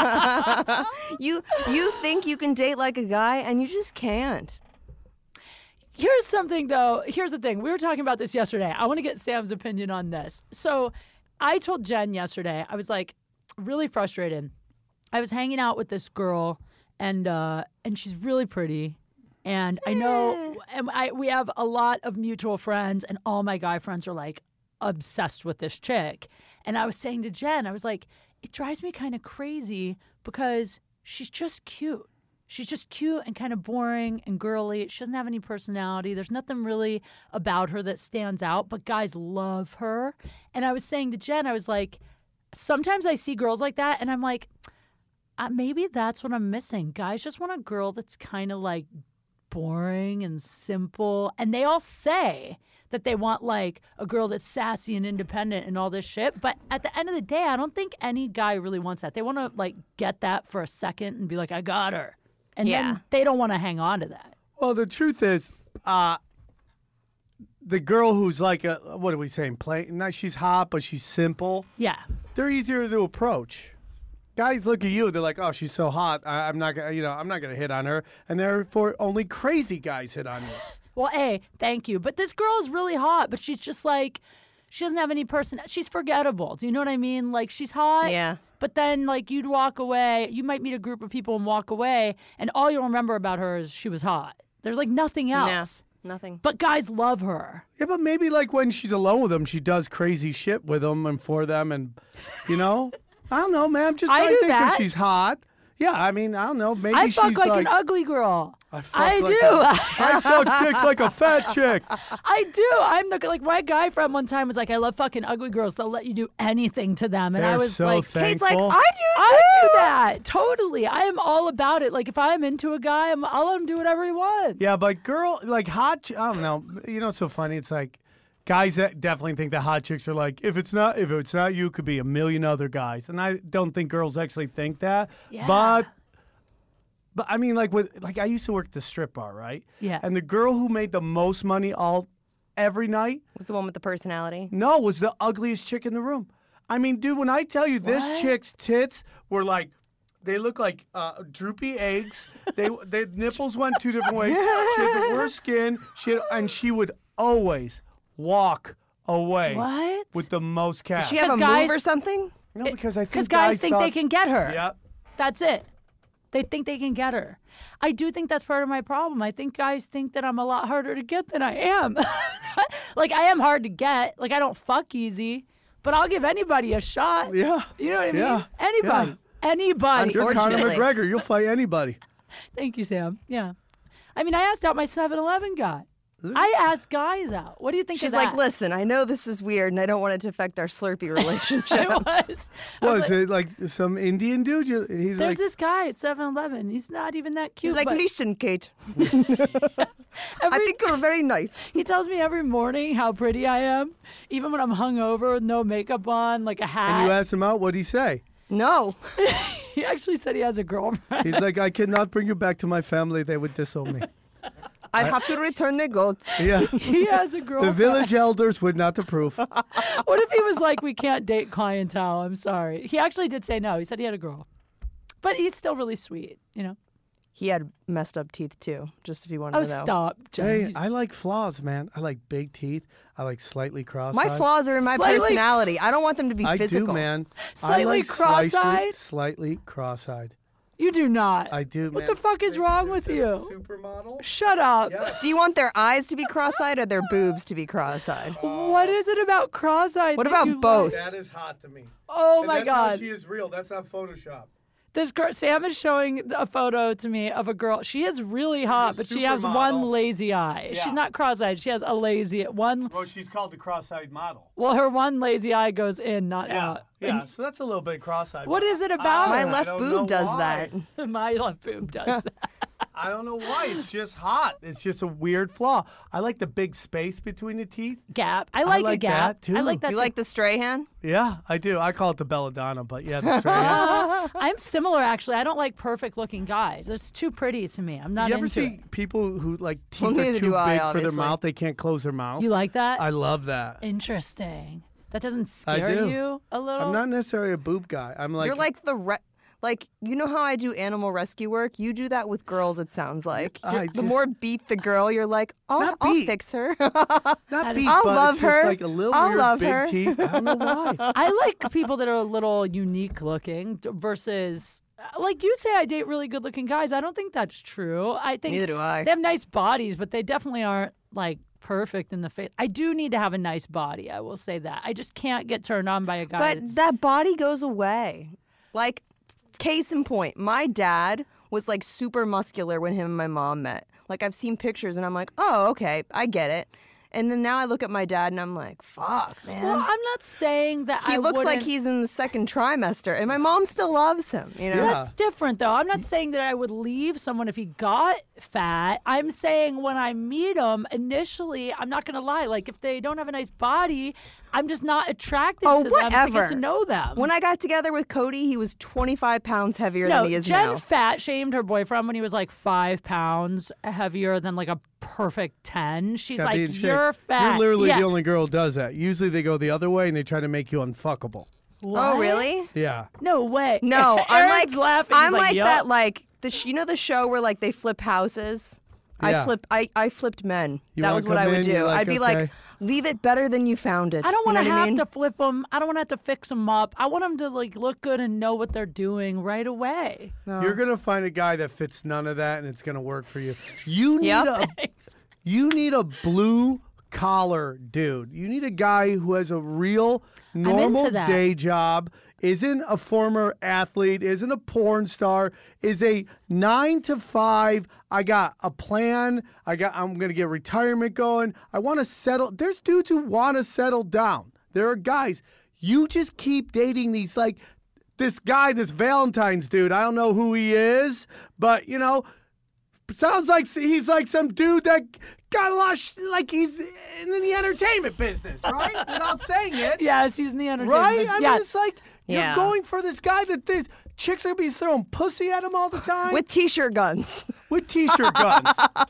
You you think you can date like a guy and you just can't. Here's something though. Here's the thing. We were talking about this yesterday. I want to get Sam's opinion on this. So I told Jen yesterday, I was like really frustrated. I was hanging out with this girl and uh, and she's really pretty. And I know and I, we have a lot of mutual friends and all my guy friends are like obsessed with this chick. And I was saying to Jen, I was like, it drives me kind of crazy because she's just cute. She's just cute and kind of boring and girly. She doesn't have any personality. There's nothing really about her that stands out, but guys love her. And I was saying to Jen, I was like, sometimes I see girls like that, and I'm like, uh, maybe that's what I'm missing. Guys just want a girl that's kind of like boring and simple. And they all say that they want like a girl that's sassy and independent and all this shit. But at the end of the day, I don't think any guy really wants that. They want to like get that for a second and be like, I got her. And Yeah. then they don't want to hang on to that. Well, the truth is, uh, the girl who's like a, what are we saying? Play, no, she's hot, but she's simple. Yeah. They're easier to approach. Guys look at you, they're like, oh, she's so hot. I, I'm not gonna, you know, I'm not gonna hit on her. And therefore, only crazy guys hit on you. Well, A, thank you. But this girl is really hot, but she's just like, she doesn't have any person. She's forgettable. Do you know what I mean? Like, she's hot. Yeah. But then, like, you'd walk away. You might meet a group of people and walk away, and all you'll remember about her is she was hot. There's, like, nothing else. No, nothing. But guys love her. Yeah, but maybe like when she's alone with them, she does crazy shit with them and for them, and you know, I don't know, man. I'm just I trying to do think that. if she's hot. Yeah, I mean, I don't know. Maybe I she's fuck like, like an ugly girl. I, fuck I like do. a- I suck dicks like a fat chick. I do. I'm the like my guy friend one time was like, I love fucking ugly girls. They'll let you do anything to them, and They're I was so like, thankful. Kate's like, I do too. I do that totally. I am all about it. Like if I'm into a guy, I'm, I'll let him do whatever he wants. Yeah, but girl, like hot. ch- I don't know. You know, what's so funny. It's like guys that definitely think that hot chicks are like, if it's not, if it's not you, it could be a million other guys, and I don't think girls actually think that. Yeah. But. But I mean, like with like I used to work at the strip bar, right? Yeah. And the girl who made the most money all every night, Was the one with the personality. no, was the ugliest chick in the room. I mean, dude, when I tell you What? this chick's tits were like, they look like uh, droopy eggs. They, they nipples went two different ways. She had the worst skin. She had, and she would always walk away What? with the most cash. Does she have a 'Cause guys- move or something? no, because I think Because guys think thought, they can get her. Yep. That's it. They think they can get her. I do think that's part of my problem. I think guys think that I'm a lot harder to get than I am. Like, I am hard to get. Like, I don't fuck easy, but I'll give anybody a shot. Yeah. You know what I mean? Yeah. Anybody. Yeah. Anybody. You're Conor Unfortunately. McGregor. You'll fight anybody. Thank you, Sam. Yeah. I mean, I asked out my seven eleven guy. I asked guys out. What do you think She's of that? like, listen, I know this is weird, and I don't want it to affect our Slurpee relationship. I was. I What was is like, it like some Indian dude? You- He's there's like, this guy at seven eleven. He's not even that cute. He's like, but listen, Kate, I every- think you're very nice. He tells me every morning how pretty I am, even when I'm hungover with no makeup on, like a hat. and you asked him out. What'd he say? No. He actually said he has a girlfriend. He's like, I cannot bring you back to my family. They would disown me. I'd have to return the goats. Yeah. He has a The girlfriend. village elders would not approve. What if he was like, we can't date clientele? I'm sorry. He actually did say no. He said he had a girl. But he's still really sweet, you know? He had messed up teeth too, just if you wanted Oh, to know. stop, Jen. Hey, I like flaws, man. I like big teeth. I like slightly cross-eyed. My flaws are in my Slightly- personality. I don't want them to be I physical. do, man. Slightly I like cross-eyed? Slightly, slightly cross-eyed. You do not. I do, What man. the fuck is wrong with This you? Supermodel? Shut up. Yeah. Do you want their eyes to be cross-eyed or their boobs to be cross-eyed? What is it about cross-eyed? What that about you both? like? That is hot to me. Oh And my that's how god. she is real. That's not Photoshop. This girl, Sam is showing a photo to me of a girl. She is really hot, but she has one supermodel. lazy eye. Yeah. She's not cross-eyed. She has a lazy one. Well, she's called the cross-eyed model. Well, her one lazy eye goes in, not Yeah. out. Yeah, so that's a little bit cross-eyed. What is it about My her? I left don't boob know does why. that. My left boob does that. I don't know why. It's just hot. It's just a weird flaw. I like the big space between the teeth. Gap. I like, a like gap. that, too. I like that You too. like the Strahan? Yeah, I do. I call it the belladonna, but yeah, the straight hair. I'm similar, actually. I don't like perfect-looking guys. It's too pretty to me. I'm not You ever into see it. people who like teeth Well, are neither too do big I, for their obviously. mouth? They can't close their mouth. You like that? I love that. Interesting. That doesn't I scare do. you a little? I'm not necessarily a boob guy. I'm like, You're like the re- like you know how I do animal rescue work? You do that with girls. It sounds like I the just- more beat the girl, you're like, I'll, Not I'll beat. fix her. not I'll beat, I'll but love it's just her. like a little I'll weird love big her. teeth. I don't know why. I like people that are a little unique looking d- versus, like you say, I date really good looking guys. I don't think that's true. I think Neither do I. they have nice bodies, but they definitely aren't like perfect in the face. I do need to have a nice body. I will say that. I just can't get turned on by a guy. But that's- that body goes away. Like, case in point, my dad was like super muscular when him and my mom met. Like I've seen pictures and I'm like, oh, okay, I get it. And then now I look at my dad and I'm like, fuck, man. Well, I'm not saying that he I looks like wouldn't- he's in the second trimester, and my mom still loves him. You know, Yeah. That's different, though. I'm not saying that I would leave someone if he got fat. I'm saying when I meet him, initially, I'm not going to lie. Like, if they don't have a nice body, I'm just not attracted Oh, to them to whatever. get to know them. when I got together with Cody, he was twenty-five pounds heavier no, than he is Jen now. fat shamed her boyfriend when he was like five pounds heavier than like a perfect ten. She's Gotta be in like, shape. you're fat. You're literally yeah. the only girl who does that. Usually they go the other way and they try to make you unfuckable. What? Oh, really? Yeah. No way. No, I'm like Aaron's laughing. He's I'm like, like "Yup." that. Like the sh- you know the show where like they flip houses. Yeah. I flip. I, I flipped men. You that wanna was what come I would in, do. you're like, I'd be okay. like, leave it better than you found it. I don't want you to know what have I mean? to flip them. I don't want to have to fix them up. I want them to like look good and know what they're doing right away. You're gonna find a guy that fits none of that, and it's gonna work for you. You need Yep. a Thanks. you need a blue collar dude. You need a guy who has a real normal that. day job, isn't a former athlete, isn't a porn star, is a nine to five. I got a plan. I got. I'm gonna get retirement going. I want to settle. There's dudes who want to settle down. There are guys. You just keep dating these like this guy, this Valentine's dude. I don't know who he is, but you know. Sounds like he's like some dude that got a lot of sh- like he's in the entertainment business, right? Without saying it, Yes, he's in the entertainment right? business. I mean, yes. it's like Yeah. you're going for this guy that this chicks are gonna be throwing pussy at him all the time with t-shirt guns. with t-shirt guns.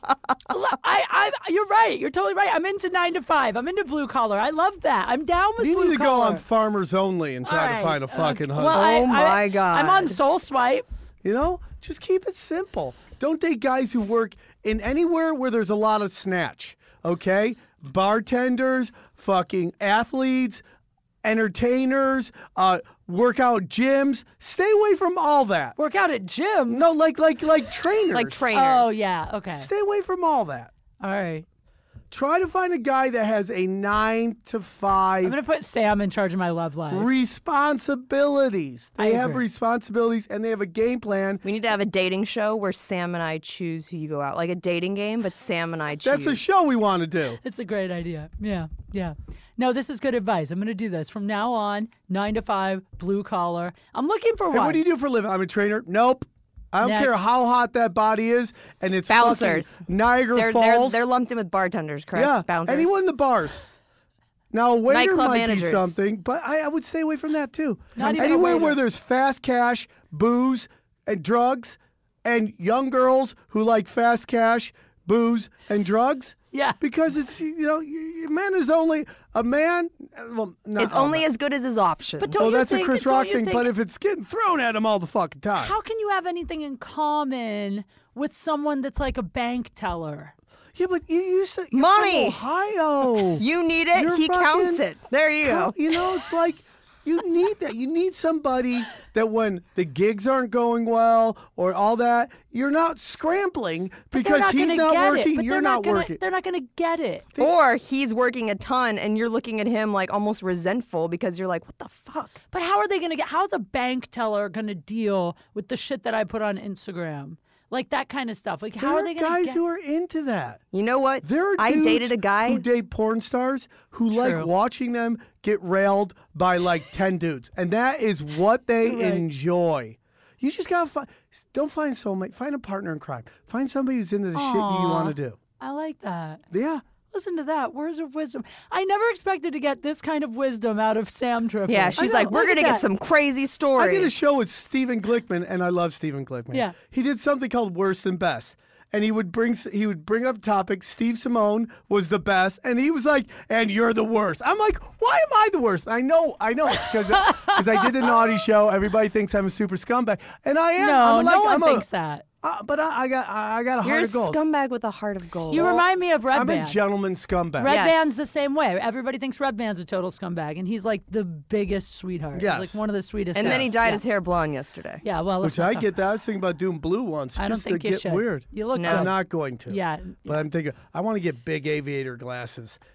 I, I, you're right. You're totally right. I'm into nine to five. I'm into blue collar. I love that. I'm down with You blue need to go collar. on Farmers Only and try All to right. find a fucking husband. Well, I- Oh, I- my God. I'm on Soul Swipe. You know, just keep it simple. Don't date guys who work in anywhere where there's a lot of snatch, okay? Bartenders, fucking athletes, entertainers, uh, workout gyms. Stay away from all that. Work out at gyms. No, like like like trainers. Like trainers. Oh yeah. Okay. Stay away from all that. All right. Try to find a guy that has a nine to five I'm gonna put Sam in charge of my love life. responsibilities. They I have agree. responsibilities and they have a game plan. We need to have a dating show where Sam and I choose who you go out. Like a dating game, but Sam and I choose. That's a show we want to do. It's a great idea. Yeah. Yeah. No, this is good advice. I'm gonna do this from now on. Nine to five, blue collar. I'm looking for Hey, one. what do you do for a living? I'm a trainer. Nope. I don't Next. care how hot that body is, and it's Bouncers. fucking Niagara They're, they're, Falls. they're lumped in with bartenders, correct? yeah, Bouncers. anyone in the bars. Now, a waiter Nightclub might managers. be something, but I, I would stay away from that too. Not even a Anywhere waiter. where there's fast cash, booze, and drugs, and young girls who like fast cash, booze, and drugs. Yeah. Because it's, you know, y- y- man is only a man. Well, not It's all only men. as good as his options. But don't Oh, you that's think, a Chris don't Rock you thing. think- But if it's getting thrown at him all the fucking time, How can you have anything in common with someone that's like a bank teller? yeah, but you used to you're Money. from Ohio. you need it, You're he counts fucking- it. There you go. You know, it's like you need that. You need somebody that when the gigs aren't going well or all that, you're not scrambling They're because not he's gonna not get working, it, but you're they're not gonna, working. They're not going to get it. Or he's working a ton and you're looking at him like almost resentful because you're like, what the fuck? But how are they going to get? How's a bank teller going to deal with the shit that I put on Instagram? Like that kind of stuff. Like how there are they are going to guys get? who are into that. You know what? There are I dudes dated a guy. who date porn stars who like True. watching them get railed by like ten dudes, and that is what they Right. enjoy. You just gotta find. Don't find soulmate. Find a partner in crime. Find somebody who's into the shit you Aw. want to do. I like that. Yeah. Listen to that. Words of wisdom. I never expected to get this kind of wisdom out of Sam Triple. Yeah, she's know, like, we're look going to at get that. some crazy I stories. did a show with Stephen Glickman, and I love Stephen Glickman. Yeah. He did something called Worst and Best. And he would bring he would bring up topics. Steve Simone was the best, and he was like, "And you're the worst." I'm like, "Why am I the worst?" I know, I know, it's because because I did the naughty show. Everybody thinks I'm a super scumbag, and I am. No, I'm like, no one I'm thinks a, that. uh, but I, I got I got a You're heart a of gold. scumbag with a heart of gold. You remind me of Red I'm Band. a gentleman scumbag. Red Yes. Band's the same way. Everybody thinks Red Band's a total scumbag, and he's like the biggest sweetheart. Yes. He's like one of the sweetest. and then he guys. dyed Yes. his hair blonde yesterday. Yeah, well, let's Which not I talk get about that. I was thinking about doing blue once I don't just to think you get should. weird. You look No. good. I'm not going to. Yeah. But I'm thinking I want to get big aviator glasses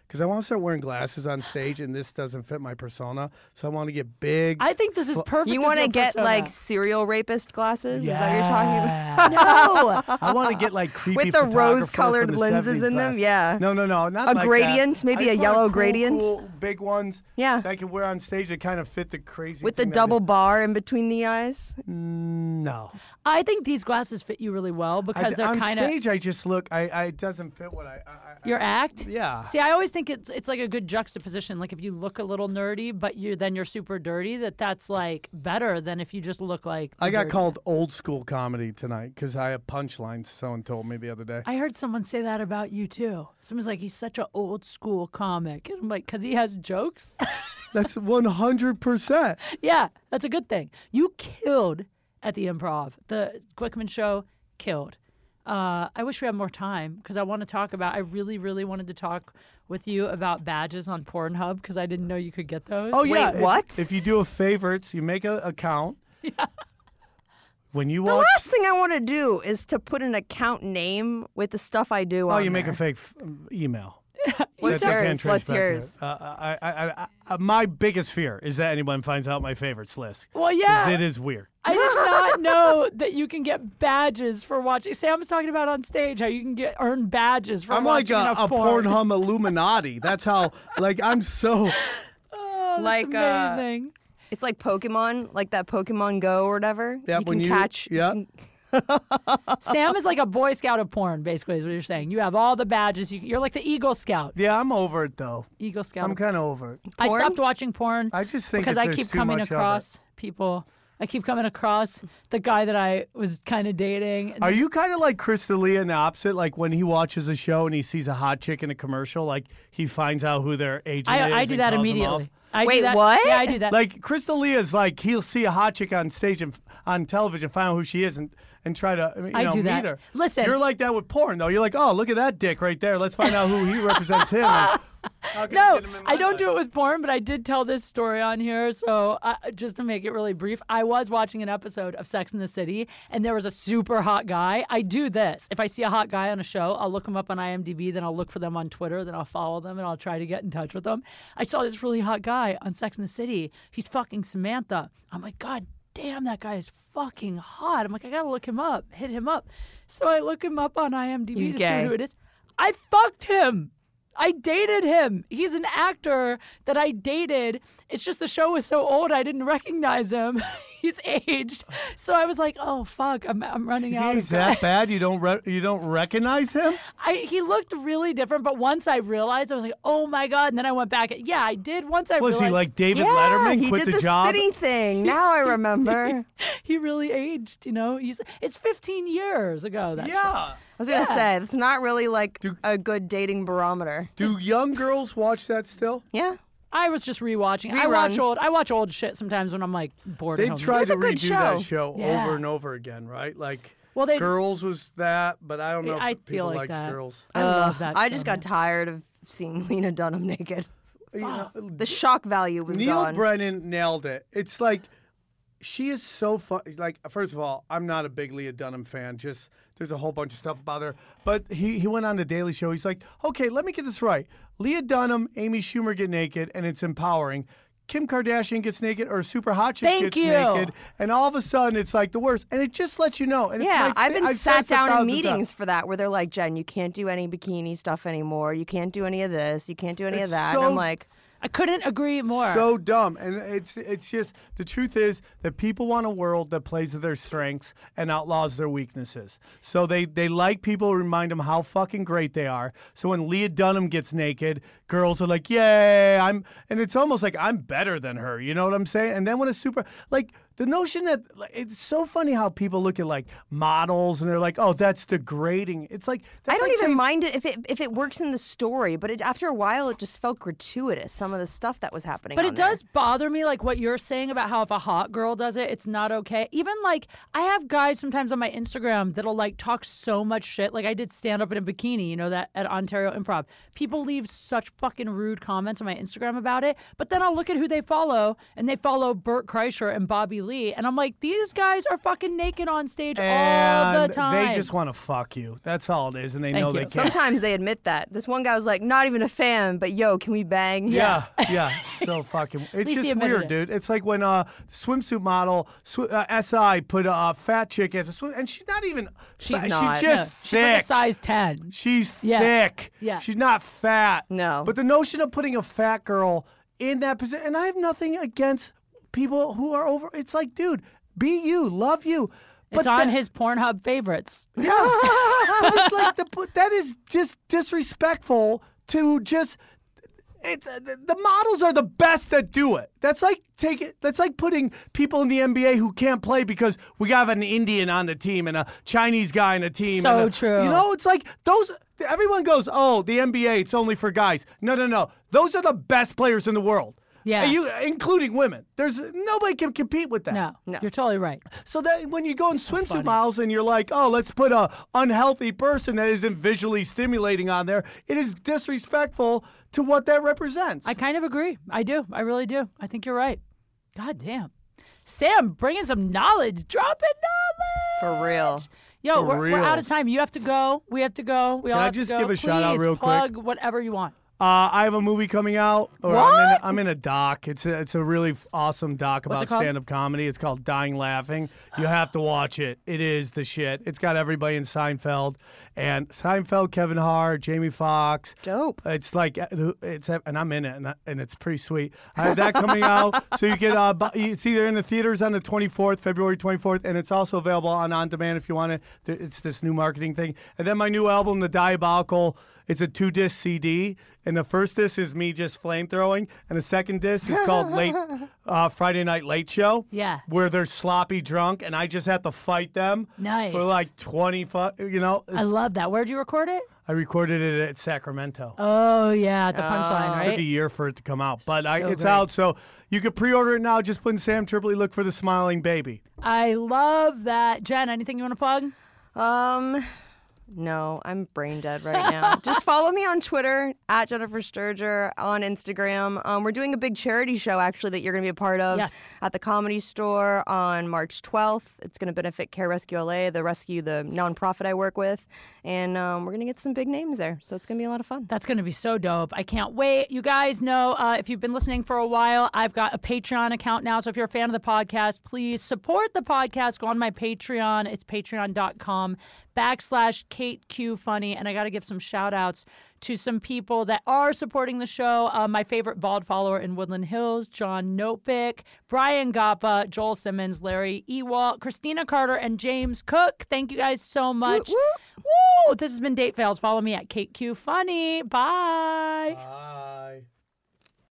because I want to start wearing glasses on stage, and this doesn't fit my persona. So I want to get big. I think this is perfect. You want to get persona. like serial rapist glasses? Yeah. Is that what you're talking about? No. I want to get like creepy With the photographer rose-colored from the lenses seventies in them? glass. Yeah. No, no, no, not A like gradient? that. Maybe I a just yellow want cool, gradient? Cool, big ones. Yeah. That I can wear on stage that kind of fit the crazy. With the thing that double I- bar in between the eyes? Mm, no. I think these glasses fit you really well because I, they're on kind of stage. I just look. I, I. It doesn't fit what I. I, I your act. Yeah. See, I always think it's it's like a good juxtaposition. Like if you look a little nerdy, but you then you're super dirty. That that's like better than if you just look like. the I got dirty. called old school comedy tonight because I have punchlines. Someone told me the other day. I heard someone say that about you too. Someone's like, he's such an old school comic, and I'm like, because he has jokes. That's one hundred percent. Yeah, that's a good thing. You killed at the Improv. The Quickman show killed. Uh, I wish we had more time because I want to talk about. I really, really wanted to talk with you about badges on Pornhub because I didn't know you could get those. Oh yeah. Wait, if- what? If, you do a favorites, you make an account. Yeah. When you The watch. last thing I want to do is to put an account name with the stuff I do Oh, on you make there. a fake f- email. What's That's I can't yours? trace What's back to it. yours? Uh, I, I, I, I, my biggest fear is that anyone finds out my favorites list. Well, 'Cause yeah. it is weird. I did not know that you can get badges for watching. Sam was talking about on stage how you can get earn badges for I'm like watching a, enough a porn. Pornhub Illuminati. That's how. Like I'm so. Oh, that's Like, uh, amazing. It's like Pokemon, like that Pokemon Go or whatever. Yeah, you when can you- catch. you yeah. can- Sam is like a Boy Scout of porn, basically, is what you're saying. You have all the badges. You, you're like the Eagle Scout. Yeah, I'm over it though. Eagle Scout. I'm of- kind of over it. I Porn? stopped watching porn I just think because that I there's keep too coming much of it. across people. I keep coming across the guy that I was kind of dating. and Are you kind of like Crystalia in the opposite? Like when he watches a show and he sees a hot chick in a commercial, like he finds out who their agent is. I, I do and that calls them immediately. off? I do Wait, that- what? Yeah, I do that. Like Crystalia is like he'll see a hot chick on stage and on television, find out who she is, and, and try to you I know, do meet that. her. Listen. You're like that with porn though. You're like, oh, look at that dick right there. Let's find out who he represents him. and how can No, get him in my I don't life? do it with porn, but I did tell this story on here. So uh, just to make it really brief, I was watching an episode of Sex and the City, and there was a super hot guy. I do this. If I see a hot guy on a show, I'll look him up on IMDb, then I'll look for them on Twitter, then I'll follow them, and I'll try to get in touch with them. I saw this really hot guy on Sex and the City. He's fucking Samantha. I'm like, God damn, that guy is fucking hot. I'm like, I gotta look him up, hit him up. So I look him up on IMDb He's to gay. see who it is. I fucked him. I dated him. He's an actor that I dated. It's just the show was so old I didn't recognize him. He's aged. So I was like, oh fuck, I'm I'm running out He's of that time. bad? You don't re- you don't recognize him? I he looked really different, but once I realized I was like, oh my God. And then I went back. Yeah, I did. Once I Was realized he like David yeah, Letterman? he Quit did the, the job. spitting thing. Now I remember. he really aged, you know? He's it's fifteen years ago that show. Yeah. I was gonna Yeah. say that's not really like Do- a good dating barometer. Do young girls watch that still? Yeah. I was just rewatching. I watch Reruns. old I watch old shit sometimes when I'm like bored at They home. tried was to a good redo show. that show Yeah. over and over again, right? Like Well, they Girls was that, but I don't know if I people feel like liked that. Girls. I love that. I show, just man. got tired of seeing Lena Dunham naked. You know, The shock value was Neil gone. Brennan nailed it. It's like she is so fun. Like, first of all, I'm not a big Leah Dunham fan. Just there's a whole bunch of stuff about her. But he he went on the Daily Show. He's like, okay, let me get this right. Leah Dunham, Amy Schumer get naked, and it's empowering. Kim Kardashian gets naked, or a super hot chick Thank gets you. naked, and all of a sudden it's like the worst. And it just lets you know. And it's Yeah, like, I've been said sat this a down in thousand meetings times. for that where they're like, Jen, you can't do any bikini stuff anymore. You can't do any of this. You can't do any It's of that. so and I'm like, I couldn't agree more. So dumb, and it's it's just the truth is that people want a world that plays to their strengths and outlaws their weaknesses. So they they like people who remind them how fucking great they are. So when Leah Dunham gets naked, girls are like, "Yay!" I'm, and it's almost like I'm better than her. You know what I'm saying? And then when a super like. The notion that like, it's so funny how people look at like models and they're like, "Oh, that's degrading." It's like that's I don't like even saying, mind it if it if it works in the story, but it, after a while, it just felt gratuitous. Some of the stuff that was happening. But on it there. does bother me, like what you're saying about how if a hot girl does it, it's not okay. Even like I have guys sometimes on my Instagram that'll like talk so much shit. Like I did stand up in a bikini, you know, that at Ontario Improv. People leave such fucking rude comments on my Instagram about it. But then I'll look at who they follow, and they follow Bert Kreischer and Bobby Lee. Lee, and I'm like, these guys are fucking naked on stage And all the time. they just want to fuck you. That's all it is, and they Thank know you. they can't. Sometimes they admit that. This one guy was like, not even a fan, but yo, can we bang? Yeah, yeah, so fucking. It's least he just admitted weird, it. dude. It's like when uh, swimsuit model sw- uh, S I put a uh, fat chick as a swim, and she's not even. She's fat. not. She's just No, she's like a thick. size ten. She's Yeah. thick. Yeah. She's not fat. No. But the notion of putting a fat girl in that position, and I have nothing against people who are over. It's like, dude, be you, love you. It's But on that- his Pornhub favorites. Yeah. But like the, but that is just disrespectful to just. It's, uh, the, the models are the best that do it. That's like take it. That's like putting people in the N B A who can't play because we have an Indian on the team and a Chinese guy on the team. So and a- true. You know, it's like those. Everyone goes, "Oh, the N B A, it's only for guys." No, no, no. Those are the best players in the world. Yeah. And you, including women. There's nobody can compete with that. No, No. you're totally right. So that when you go in swimsuit funny. models and you're like, oh, let's put a unhealthy person that isn't visually stimulating on there, it is disrespectful to what that represents. I kind of agree. I do. I really do. I think you're right. God damn. Sam, bringing some knowledge, dropping knowledge. For real. Yo, For we're, we're real. out of time. You have to go. We have to go. We all I have just to go. give a shout out Please real quick? plug whatever you want. Uh, I have a movie coming out. Or I'm, in a, I'm in a doc. It's a, it's a really f- awesome doc What's about it called? stand-up comedy. It's called Dying Laughing. You have to watch it. It is the shit. It's got everybody in Seinfeld. And Seinfeld, Kevin Hart, Jamie Foxx. Dope. It's like it's and I'm in it, and, I, and it's pretty sweet. I have that coming out, so you get uh, bu- it's either in the theaters on the twenty-fourth, February twenty-fourth, and it's also available on on demand if you want it. It's this new marketing thing, and then my new album, The Diabolical. It's a two disc C D, and the first disc is me just flamethrowing, and the second disc is called Late uh, Friday Night Late Show. Yeah. where they're sloppy drunk, and I just have to fight them. Nice. For like twenty, fu- you know. I it's- love that. Where'd you record it? I recorded it at Sacramento. Oh, yeah, at the punchline, It took a right? year for it to come out, but I, So it's great. out. So you can pre-order it now. Just put in Sam Tripoli. Look for the smiling baby. I love that. Jen, anything you want to plug? Um, no, I'm brain dead right now. Just follow me on Twitter at Jennifer Sturger, on Instagram. Um, we're doing a big charity show actually that you're going to be a part of. Yes. At the Comedy Store on March twelfth. It's going to benefit Care Rescue L A, the rescue, the nonprofit I work with, and um, we're going to get some big names there. So it's going to be a lot of fun. That's going to be so dope. I can't wait. You guys know, uh, if you've been listening for a while, I've got a Patreon account now. So if you're a fan of the podcast, please support the podcast. Go on my Patreon. It's patreon.com backslash Kate Q Funny. And I got to give some shout outs to some people that are supporting the show. Uh, my favorite bald follower in Woodland Hills, John Nopick, Brian Gappa, Joel Simmons, Larry Ewalt, Christina Carter, and James Cook. Thank you guys so much. Woo, Woo! This has been Date Fails. Follow me at Kate Q Funny. Bye. Bye.